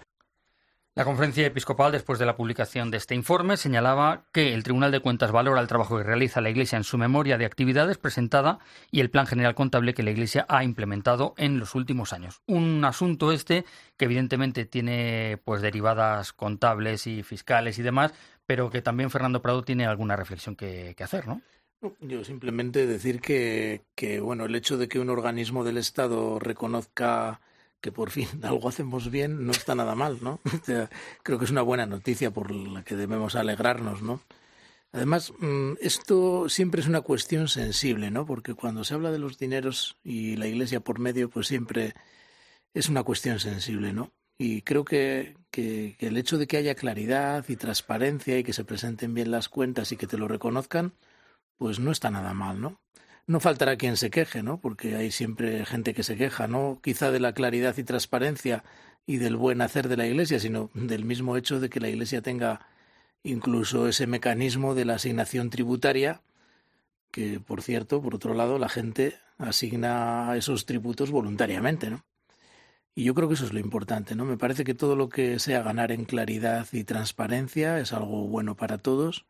La Conferencia Episcopal, después de la publicación de este informe, señalaba que el Tribunal de Cuentas valora el trabajo que realiza la Iglesia en su memoria de actividades presentada y el plan general contable que la Iglesia ha implementado en los últimos años. Un asunto este que evidentemente tiene pues derivadas contables y fiscales y demás, pero que también Fernando Prado tiene alguna reflexión que, que hacer, ¿no? Yo simplemente decir que, que bueno, el hecho de que un organismo del Estado reconozca que por fin algo hacemos bien no está nada mal, ¿no? O sea, creo que es una buena noticia por la que debemos alegrarnos, ¿no? Además, esto siempre es una cuestión sensible, ¿no? Porque cuando se habla de los dineros y la Iglesia por medio, pues siempre es una cuestión sensible, ¿no? Y creo que, que, que el hecho de que haya claridad y transparencia y que se presenten bien las cuentas y que te lo reconozcan, pues no está nada mal, ¿no? No faltará quien se queje, ¿no? Porque hay siempre gente que se queja, no quizá de la claridad y transparencia y del buen hacer de la Iglesia, sino del mismo hecho de que la Iglesia tenga incluso ese mecanismo de la asignación tributaria, que, por cierto, por otro lado, la gente asigna esos tributos voluntariamente, ¿no? Y yo creo que eso es lo importante, ¿no? Me parece que todo lo que sea ganar en claridad y transparencia es algo bueno para todos.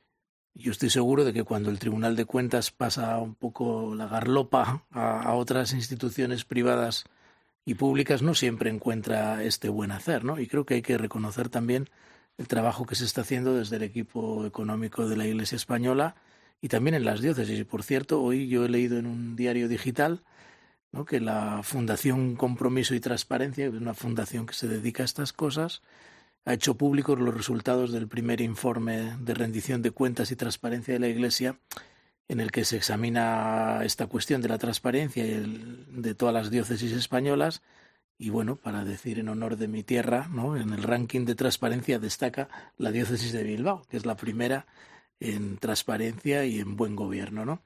Yo estoy seguro de que cuando el Tribunal de Cuentas pasa un poco la garlopa a, a otras instituciones privadas y públicas, no siempre encuentra este buen hacer, ¿no? Y creo que hay que reconocer también el trabajo que se está haciendo desde el equipo económico de la Iglesia Española y también en las diócesis. Y por cierto, hoy yo he leído en un diario digital, ¿no?, que la Fundación Compromiso y Transparencia, que es una fundación que se dedica a estas cosas, ha hecho públicos los resultados del primer informe de rendición de cuentas y transparencia de la Iglesia, en el que se examina esta cuestión de la transparencia y el, de todas las diócesis españolas. Y bueno, para decir en honor de mi tierra, ¿no?, en el ranking de transparencia destaca la diócesis de Bilbao, que es la primera en transparencia y en buen gobierno, ¿no?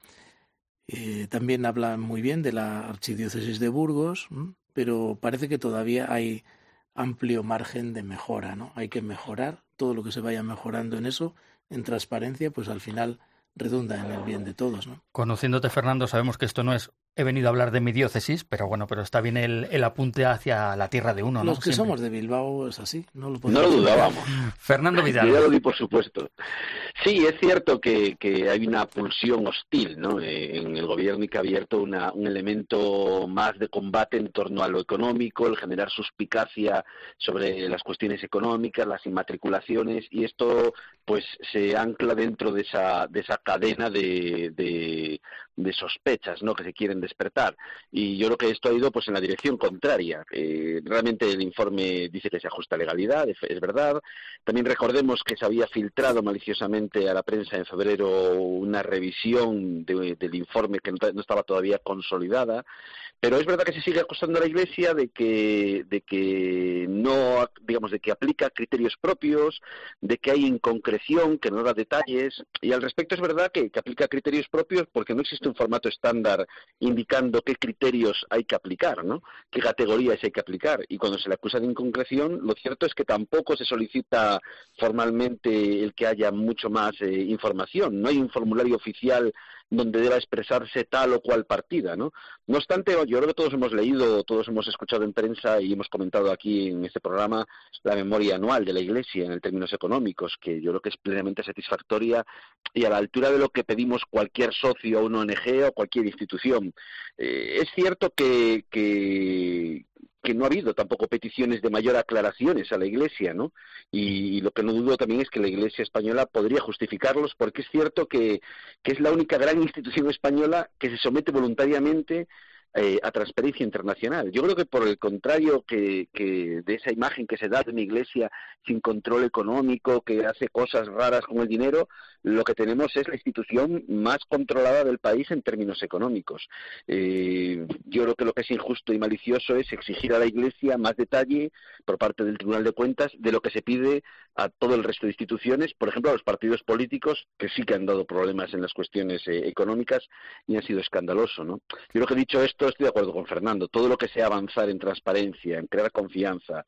Eh, también habla muy bien de la archidiócesis de Burgos, ¿m? Pero parece que todavía hay amplio margen de mejora, ¿no? Hay que mejorar todo lo que se vaya mejorando en eso, en transparencia, pues al final redunda en el bien de todos, ¿no? Conociéndote, Fernando, sabemos que esto no es he venido a hablar de mi diócesis, pero bueno, pero está bien el, el apunte hacia la tierra de uno, ¿no? Los que Siempre. somos de Bilbao es así, no lo No lo dudábamos. Fernando Vidal. Yo ya lo di, por supuesto. Sí, es cierto que, que hay una pulsión hostil, ¿no?, en el gobierno, y que ha abierto una, un elemento más de combate en torno a lo económico, el generar suspicacia sobre las cuestiones económicas, las inmatriculaciones, y esto pues se ancla dentro de esa de esa cadena de, de, de sospechas, ¿no?, que se quieren despertar. Y yo creo que esto ha ido pues en la dirección contraria. Eh, realmente el informe dice que se ajusta a legalidad, es, es verdad. También recordemos que se había filtrado maliciosamente a la prensa en febrero una revisión de, del informe que no, no estaba todavía consolidada. Pero es verdad que se sigue acusando a la Iglesia de que, de que no, digamos, de que aplica criterios propios, de que hay inconcreción, que no da detalles, y al respecto es verdad que, que aplica criterios propios porque no existe un formato estándar indicando qué criterios hay que aplicar, ¿no? Qué categorías hay que aplicar, y cuando se le acusa de inconcreción, lo cierto es que tampoco se solicita formalmente el que haya mucho más eh, información, no hay un formulario oficial donde deba expresarse tal o cual partida, ¿no? No obstante, yo creo que todos hemos leído, todos hemos escuchado en prensa y hemos comentado aquí en este programa la memoria anual de la Iglesia en términos económicos, que yo creo que es plenamente satisfactoria y a la altura de lo que pedimos cualquier socio, una O N G o cualquier institución. Eh, es cierto que, que que no ha habido tampoco peticiones de mayor aclaraciones a la Iglesia, ¿no? Y, y lo que no dudo también es que la Iglesia española podría justificarlos, porque es cierto que, que es la única gran institución española que se somete voluntariamente eh, a transparencia internacional. Yo creo que por el contrario que, que de esa imagen que se da de una Iglesia sin control económico, que hace cosas raras con el dinero, lo que tenemos es la institución más controlada del país en términos económicos. Eh, yo creo que lo que es injusto y malicioso es exigir a la Iglesia más detalle por parte del Tribunal de Cuentas de lo que se pide a todo el resto de instituciones, por ejemplo a los partidos políticos, que sí que han dado problemas en las cuestiones eh, económicas y han sido escandaloso, ¿no? Yo creo que dicho esto, estoy de acuerdo con Fernando. Todo lo que sea avanzar en transparencia, en crear confianza,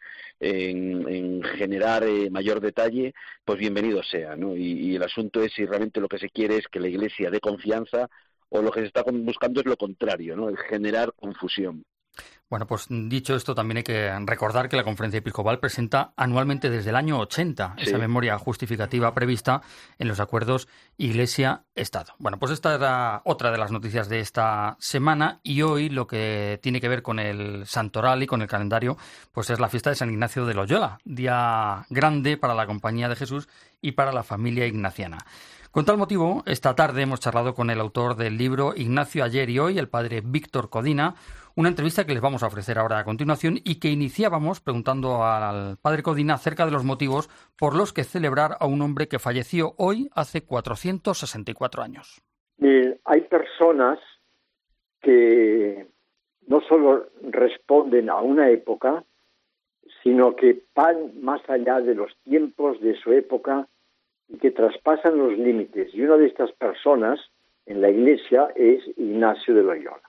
en, en generar eh, mayor detalle, pues bienvenido sea, ¿no? Y, y el asunto es si realmente lo que se quiere es que la Iglesia dé confianza o lo que se está buscando es lo contrario, ¿no? El generar confusión. Bueno, pues dicho esto, también hay que recordar que la Conferencia Episcopal presenta anualmente desde el año ochenta sí. esa memoria justificativa prevista en los acuerdos Iglesia-Estado. Bueno, pues esta era otra de las noticias de esta semana, y hoy lo que tiene que ver con el santoral y con el calendario, pues es la fiesta de San Ignacio de Loyola, día grande para la Compañía de Jesús y para la familia ignaciana. Con tal motivo, esta tarde hemos charlado con el autor del libro Ignacio ayer y hoy, el padre Víctor Codina, una entrevista que les vamos a ofrecer ahora a continuación y que iniciábamos preguntando al padre Codina acerca de los motivos por los que celebrar a un hombre que falleció hoy hace cuatrocientos sesenta y cuatro años. Bien, hay personas que no solo responden a una época, sino que van más allá de los tiempos de su época y que traspasan los límites. Y una de estas personas en la Iglesia es Ignacio de Loyola.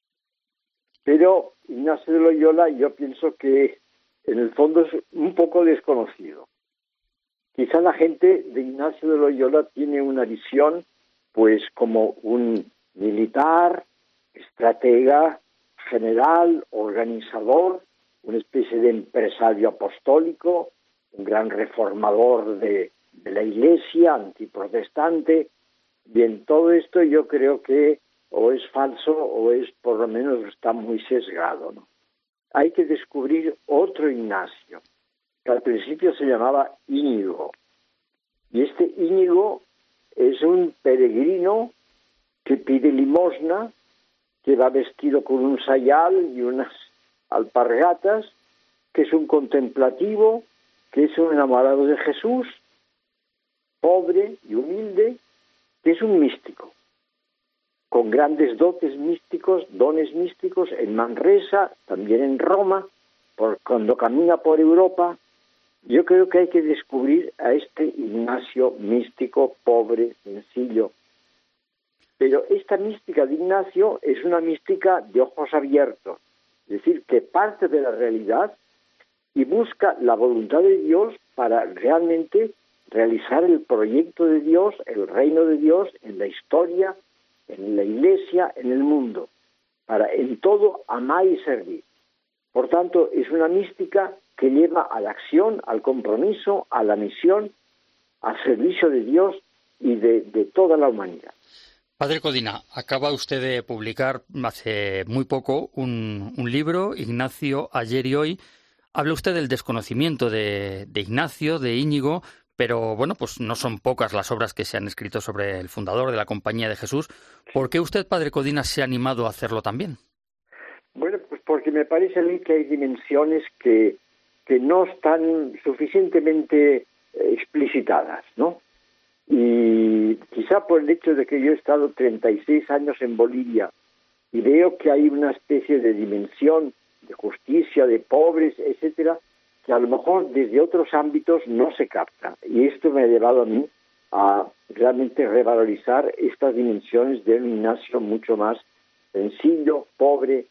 Pero Ignacio de Loyola yo pienso que en el fondo es un poco desconocido. Quizá la gente de Ignacio de Loyola tiene una visión pues como un militar, estratega, general, organizador, una especie de empresario apostólico, un gran reformador de, de la Iglesia, antiprotestante. Bien, todo esto yo creo que o es falso o es, por lo menos, está muy sesgado, ¿no? Hay que descubrir otro Ignacio, que al principio se llamaba Íñigo. Y este Íñigo es un peregrino que pide limosna, que va vestido con un sayal y unas alpargatas, que es un contemplativo, que es un enamorado de Jesús, pobre y humilde, que es un místico, con grandes dotes místicos, dones místicos en Manresa, también en Roma, por, cuando camina por Europa. Yo creo que hay que descubrir a este Ignacio místico, pobre, sencillo. Pero esta mística de Ignacio es una mística de ojos abiertos, es decir, que parte de la realidad y busca la voluntad de Dios para realmente realizar el proyecto de Dios, el reino de Dios en la historia, en la Iglesia, en el mundo, para en todo amar y servir. Por tanto, es una mística que lleva a la acción, al compromiso, a la misión, al servicio de Dios y de, de toda la humanidad. Padre Codina, acaba usted de publicar hace muy poco un, un libro, Ignacio ayer y hoy. Habla usted del desconocimiento de, de Ignacio, de Íñigo, pero bueno, pues no son pocas las obras que se han escrito sobre el fundador de la Compañía de Jesús. ¿Por qué usted, padre Codina, se ha animado a hacerlo también? Bueno, pues porque me parece a mí que hay dimensiones que, que no están suficientemente explicitadas, ¿no? Y quizá por el hecho de que yo he estado treinta y seis años en Bolivia y veo que hay una especie de dimensión de justicia, de pobres, etcétera, que a lo mejor desde otros ámbitos no se capta. Y esto me ha llevado a mí a realmente revalorizar estas dimensiones de un Ignacio mucho más sencillo, pobre,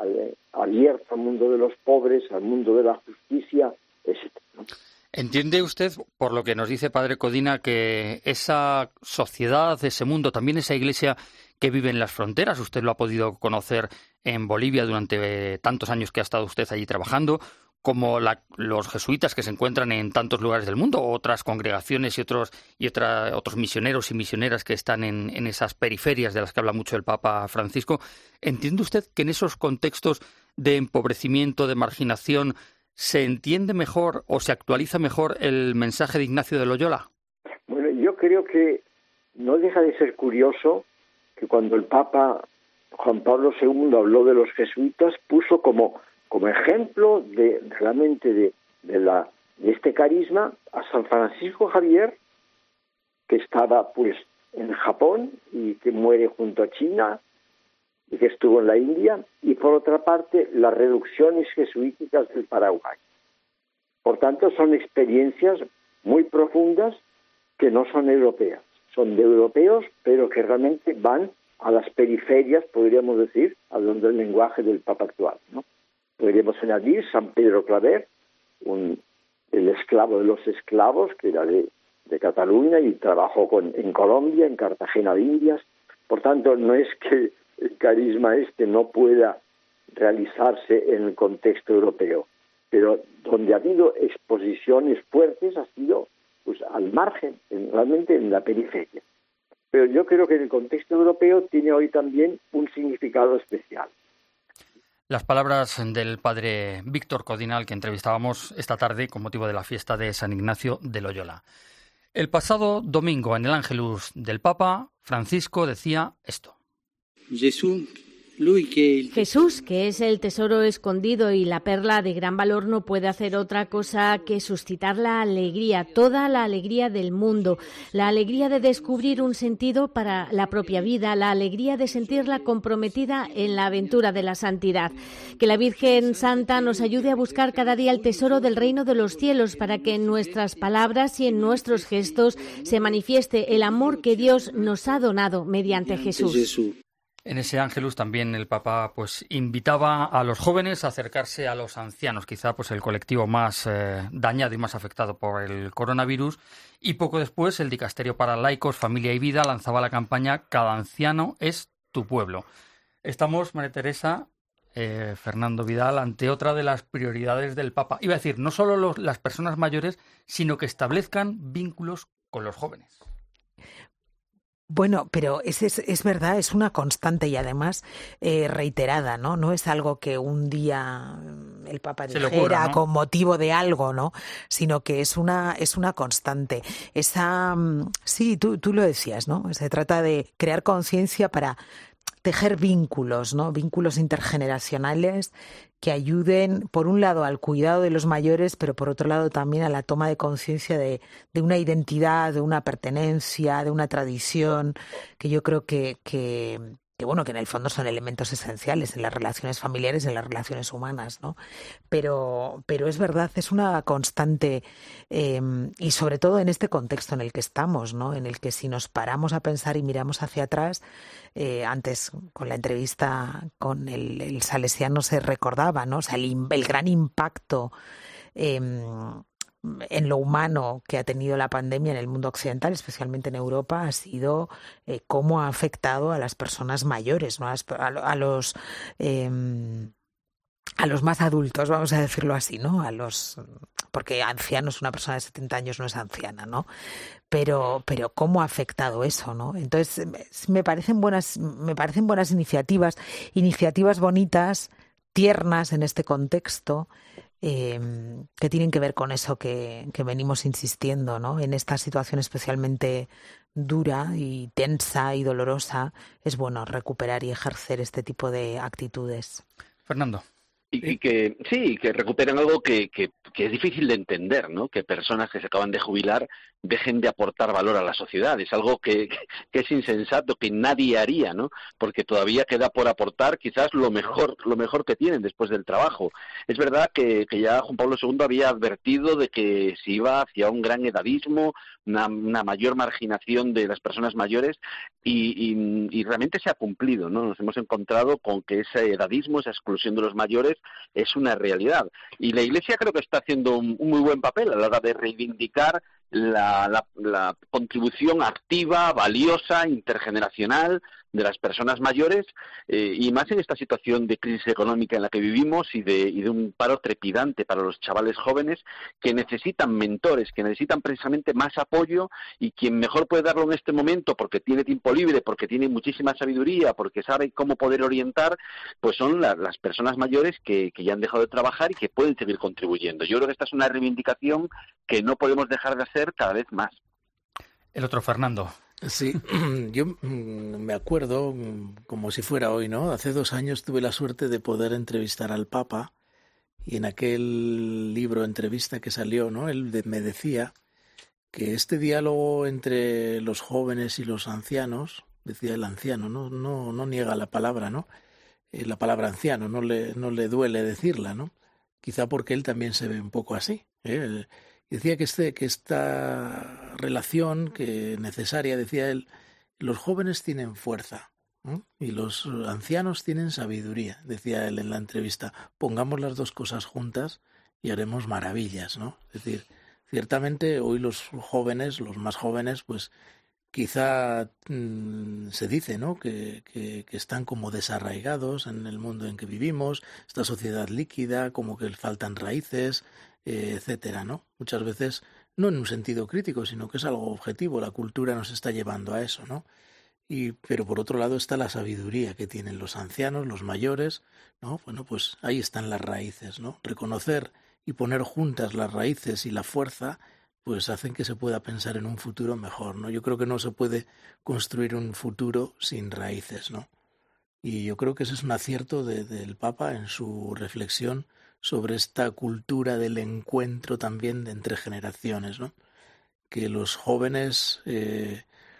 abierto al mundo de los pobres, al mundo de la justicia, etcétera, ¿no? ¿Entiende usted, por lo que nos dice padre Codina, que esa sociedad, ese mundo, también esa iglesia que vive en las fronteras, usted lo ha podido conocer en Bolivia durante tantos años que ha estado usted allí trabajando, como la, los jesuitas que se encuentran en tantos lugares del mundo, otras congregaciones y otros y otra, otros misioneros y misioneras que están en, en esas periferias de las que habla mucho el Papa Francisco? ¿Entiende usted que en esos contextos de empobrecimiento, de marginación, se entiende mejor o se actualiza mejor el mensaje de Ignacio de Loyola? Bueno, yo creo que no deja de ser curioso que cuando el Papa Juan Pablo segundo habló de los jesuitas, puso como, como ejemplo de realmente de, de, la, de este carisma a San Francisco Javier, que estaba pues en Japón y que muere junto a China, y que estuvo en la India, y por otra parte las reducciones jesuíticas del Paraguay. Por tanto, son experiencias muy profundas que no son europeas, son de europeos, pero que realmente van a las periferias, podríamos decir, a donde el lenguaje del Papa actual, ¿no? Podríamos añadir San Pedro Claver, un, el esclavo de los esclavos, que era de, de Cataluña y trabajó con, en Colombia, en Cartagena de Indias. Por tanto, no es que el carisma este no pueda realizarse en el contexto europeo, pero donde ha habido exposiciones fuertes ha sido pues al margen, en, realmente en la periferia. Pero yo creo que en el contexto europeo tiene hoy también un significado especial. Las palabras del padre Víctor Codina, al que entrevistábamos esta tarde con motivo de la fiesta de San Ignacio de Loyola. El pasado domingo, en el Ángelus del Papa, Francisco decía esto. Jesús, que es el tesoro escondido y la perla de gran valor, no puede hacer otra cosa que suscitar la alegría, toda la alegría del mundo, la alegría de descubrir un sentido para la propia vida, la alegría de sentirla comprometida en la aventura de la santidad. Que la Virgen Santa nos ayude a buscar cada día el tesoro del reino de los cielos para que en nuestras palabras y en nuestros gestos se manifieste el amor que Dios nos ha donado mediante Jesús. En ese Ángelus también el Papa pues invitaba a los jóvenes a acercarse a los ancianos, quizá pues el colectivo más eh, dañado y más afectado por el coronavirus, y poco después el Dicasterio para Laicos, Familia y Vida lanzaba la campaña Cada anciano es tu pueblo. Estamos, María Teresa, eh, Fernando Vidal, ante otra de las prioridades del Papa. Iba a decir, no solo los, las personas mayores, sino que establezcan vínculos con los jóvenes. Bueno, pero es, es, es verdad, es una constante y además eh, reiterada, ¿no? No es algo que un día el Papa dijera ocurra, ¿no? Con motivo de algo, ¿no? Sino que es una es una constante. Esa, sí, tú, tú lo decías, ¿no? Se trata de crear conciencia para tejer vínculos, ¿no? Vínculos intergeneracionales que ayuden, por un lado, al cuidado de los mayores, pero por otro lado también a la toma de conciencia de, de una identidad, de una pertenencia, de una tradición, que yo creo que, que, que, bueno, que en el fondo son elementos esenciales en las relaciones familiares, en las relaciones humanas, ¿no? Pero, pero es verdad, es una constante, eh, y sobre todo en este contexto en el que estamos, ¿no? En el que si nos paramos a pensar y miramos hacia atrás, Eh, antes con la entrevista con el, el salesiano se recordaba, ¿no? O sea, el, el gran impacto eh, en lo humano que ha tenido la pandemia en el mundo occidental, especialmente en Europa, ha sido eh, cómo ha afectado a las personas mayores, ¿no? A, a los eh, a los más adultos, vamos a decirlo así, ¿no? A los, porque ancianos, una persona de setenta años no es anciana, ¿no? Pero, pero cómo ha afectado eso, ¿no? Entonces me parecen buenas, me parecen buenas iniciativas, iniciativas bonitas, tiernas en este contexto, eh, que tienen que ver con eso que, que venimos insistiendo, ¿no? En esta situación especialmente dura y tensa y dolorosa, es bueno recuperar y ejercer este tipo de actitudes. Fernando. Y, y que sí, que recuperen algo que, que, que es difícil de entender, ¿no? Que personas que se acaban de jubilar dejen de aportar valor a la sociedad. Es algo que, que, que es insensato, que nadie haría, ¿no? Porque todavía queda por aportar quizás lo mejor, lo mejor que tienen después del trabajo. Es verdad que, que ya Juan Pablo segundo había advertido de que se iba hacia un gran edadismo, una, una mayor marginación de las personas mayores y, y, y realmente se ha cumplido, ¿no? Nos hemos encontrado con que ese edadismo, esa exclusión de los mayores es una realidad. Y la Iglesia creo que está haciendo un, un muy buen papel a la hora de reivindicar la, la, la contribución activa, valiosa, intergeneracional de las personas mayores, eh, y más en esta situación de crisis económica en la que vivimos y de, y de un paro trepidante para los chavales jóvenes que necesitan mentores, que necesitan precisamente más apoyo, y quien mejor puede darlo en este momento porque tiene tiempo libre, porque tiene muchísima sabiduría, porque sabe cómo poder orientar, pues son la, las personas mayores que, que ya han dejado de trabajar y que pueden seguir contribuyendo. Yo creo que esta es una reivindicación que no podemos dejar de hacer cada vez más. El otro, Fernando. Sí, yo me acuerdo como si fuera hoy, ¿no? Hace dos años tuve la suerte de poder entrevistar al Papa, y en aquel libro entrevista que salió, ¿no? Él me decía que este diálogo entre los jóvenes y los ancianos, decía el anciano, no, no, no niega la palabra, ¿no? Eh, la palabra anciano, no le, no le duele decirla, ¿no? Quizá porque él también se ve un poco así, ¿eh? Decía que, este, que esta relación que necesaria, decía él, los jóvenes tienen fuerza, ¿eh? Y los ancianos tienen sabiduría, decía él en la entrevista. Pongamos las dos cosas juntas y haremos maravillas, ¿no? Es decir, ciertamente hoy los jóvenes, los más jóvenes, pues quizá mmm, se dice, ¿no? Que, que, que están como desarraigados en el mundo en que vivimos, esta sociedad líquida, como que faltan raíces, eh, etcétera, ¿no? Muchas veces, no en un sentido crítico, sino que es algo objetivo, la cultura nos está llevando a eso, ¿no? Y, pero por otro lado está la sabiduría que tienen los ancianos, los mayores, ¿no? Bueno, pues ahí están las raíces, ¿no? Reconocer y poner juntas las raíces y la fuerza, pues hacen que se pueda pensar en un futuro mejor, ¿no? Yo creo que no se puede construir un futuro sin raíces, ¿no? Y yo creo que ese es un acierto de, del Papa en su reflexión sobre esta cultura del encuentro también de entre generaciones, ¿no? Que los jóvenes eh,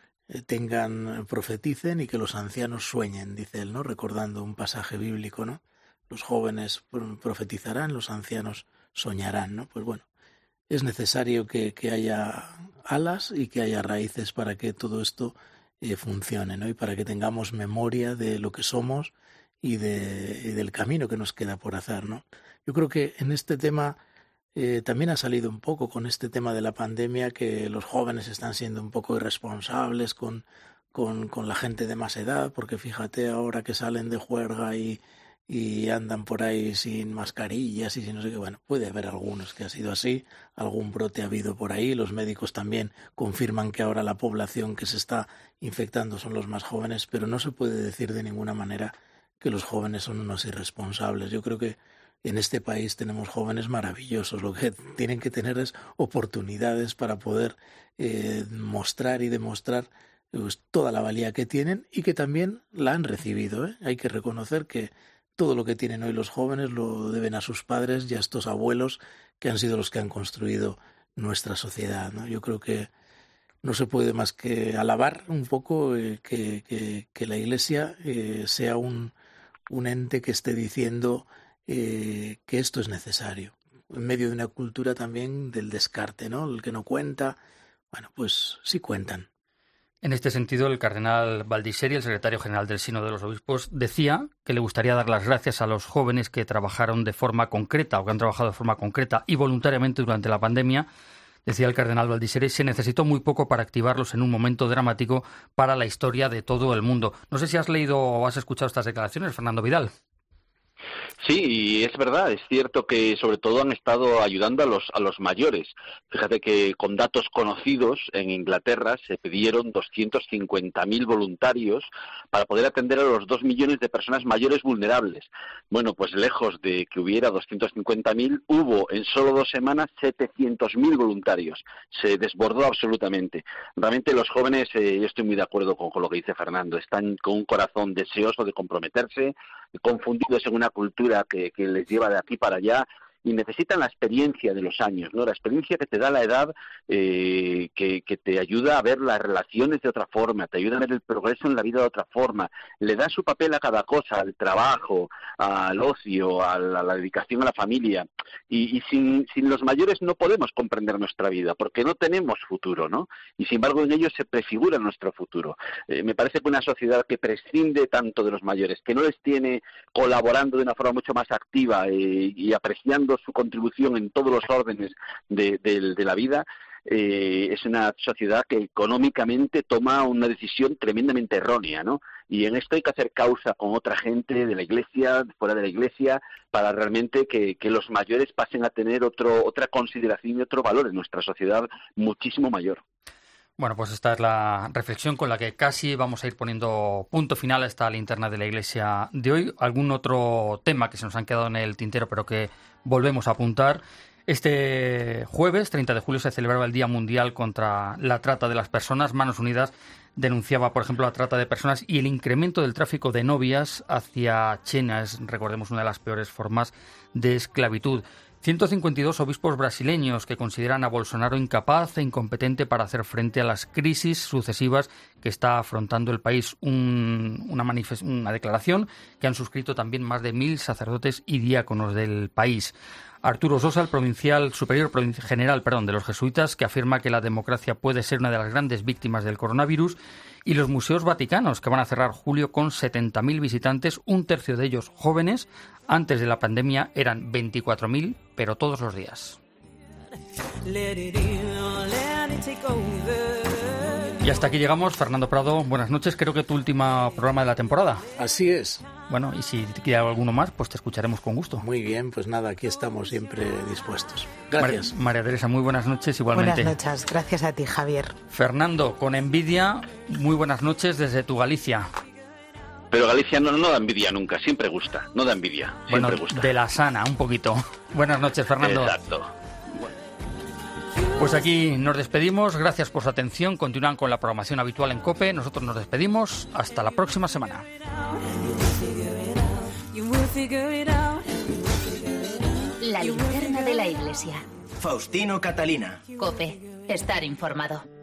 tengan, profeticen, y que los ancianos sueñen, dice él, ¿no? Recordando un pasaje bíblico, ¿no? Los jóvenes profetizarán, los ancianos soñarán, ¿no? Pues bueno, es necesario que, que haya alas y que haya raíces para que todo esto eh, funcione, ¿no? Y para que tengamos memoria de lo que somos y, de, y del camino que nos queda por hacer, ¿no? Yo creo que en este tema eh, también ha salido un poco con este tema de la pandemia, que los jóvenes están siendo un poco irresponsables con, con, con la gente de más edad, porque fíjate ahora que salen de juerga y, y andan por ahí sin mascarillas y sin no sé qué. Bueno, puede haber algunos que ha sido así, algún brote ha habido por ahí. Los médicos también confirman que ahora la población que se está infectando son los más jóvenes, pero no se puede decir de ninguna manera que los jóvenes son unos irresponsables. Yo creo que en este país tenemos jóvenes maravillosos. Lo que tienen que tener es oportunidades para poder eh, mostrar y demostrar pues, toda la valía que tienen, y que también la han recibido, ¿eh? Hay que reconocer que todo lo que tienen hoy los jóvenes lo deben a sus padres y a estos abuelos que han sido los que han construido nuestra sociedad, ¿no? Yo creo que no se puede más que alabar un poco eh, que, que, que la Iglesia eh, sea un, un ente que esté diciendo eh, que esto es necesario, en medio de una cultura también del descarte, ¿no? El que no cuenta, bueno, pues sí cuentan. En este sentido, el cardenal Baldisseri, el secretario general del Sínodo de los Obispos, decía que le gustaría dar las gracias a los jóvenes que trabajaron de forma concreta o que han trabajado de forma concreta y voluntariamente durante la pandemia. Decía el cardenal Baldisseri, se necesitó muy poco para activarlos en un momento dramático para la historia de todo el mundo. No sé si has leído o has escuchado estas declaraciones, Fernando Vidal. Sí, y es verdad, es cierto que sobre todo han estado ayudando a los a los mayores. Fíjate que con datos conocidos en Inglaterra se pidieron doscientos cincuenta mil voluntarios para poder atender a los dos millones de personas mayores vulnerables. Bueno, pues lejos de que hubiera doscientos cincuenta mil, hubo en solo dos semanas setecientos mil voluntarios. Se desbordó absolutamente. Realmente los jóvenes, eh, yo estoy muy de acuerdo con, con lo que dice Fernando, están con un corazón deseoso de comprometerse, confundidos en una cultura que, que les lleva de aquí para allá, y necesitan la experiencia de los años, ¿no? La experiencia que te da la edad, eh, que, que te ayuda a ver las relaciones de otra forma, te ayuda a ver el progreso en la vida de otra forma, le da su papel a cada cosa, al trabajo, al ocio, a la, a la dedicación a la familia, y, y sin, sin los mayores no podemos comprender nuestra vida, porque no tenemos futuro, ¿no? Y sin embargo en ellos se prefigura nuestro futuro. Eh, me parece que una sociedad que prescinde tanto de los mayores, que no les tiene colaborando de una forma mucho más activa eh, y apreciando su contribución en todos los órdenes de, de, de la vida, eh, es una sociedad que económicamente toma una decisión tremendamente errónea, ¿no? Y en esto hay que hacer causa con otra gente de la Iglesia, fuera de la Iglesia, para realmente que, que los mayores pasen a tener otro, otra consideración y otro valor en nuestra sociedad muchísimo mayor. Bueno, pues esta es la reflexión con la que casi vamos a ir poniendo punto final a esta linterna de la Iglesia de hoy. ¿Algún otro tema que se nos han quedado en el tintero pero que volvemos a apuntar? Este jueves, treinta de julio, se celebraba el Día Mundial contra la Trata de las Personas. Manos Unidas denunciaba, por ejemplo, la trata de personas y el incremento del tráfico de novias hacia China. Es, recordemos, una de las peores formas de esclavitud. ciento cincuenta y dos obispos brasileños que consideran a Bolsonaro incapaz e incompetente para hacer frente a las crisis sucesivas que está afrontando el país. Un, una, manifest- una declaración que han suscrito también más de mil sacerdotes y diáconos del país. Arturo Sosa, el provincial superior provin- general perdón, de los jesuitas, que afirma que la democracia puede ser una de las grandes víctimas del coronavirus, y los museos vaticanos, que van a cerrar julio con setenta mil visitantes, un tercio de ellos jóvenes. Antes de la pandemia eran veinticuatro mil, pero todos los días. Y hasta aquí llegamos. Fernando Prado, buenas noches. Creo que tu último programa de la temporada. Así es. Bueno, y si te queda alguno más, pues te escucharemos con gusto. Muy bien, pues nada, aquí estamos siempre dispuestos. Gracias. María, María Teresa, muy buenas noches igualmente. Buenas noches, gracias a ti, Javier. Fernando, con envidia, muy buenas noches desde tu Galicia. Pero Galicia no, no da envidia nunca, siempre gusta, no da envidia, siempre bueno, gusta. De la sana, un poquito. Buenas noches, Fernando. Exacto. Pues aquí nos despedimos, gracias por su atención, continúan con la programación habitual en COPE, nosotros nos despedimos, hasta la próxima semana. La linterna de la Iglesia. Faustino Catalina. COPE, estar informado.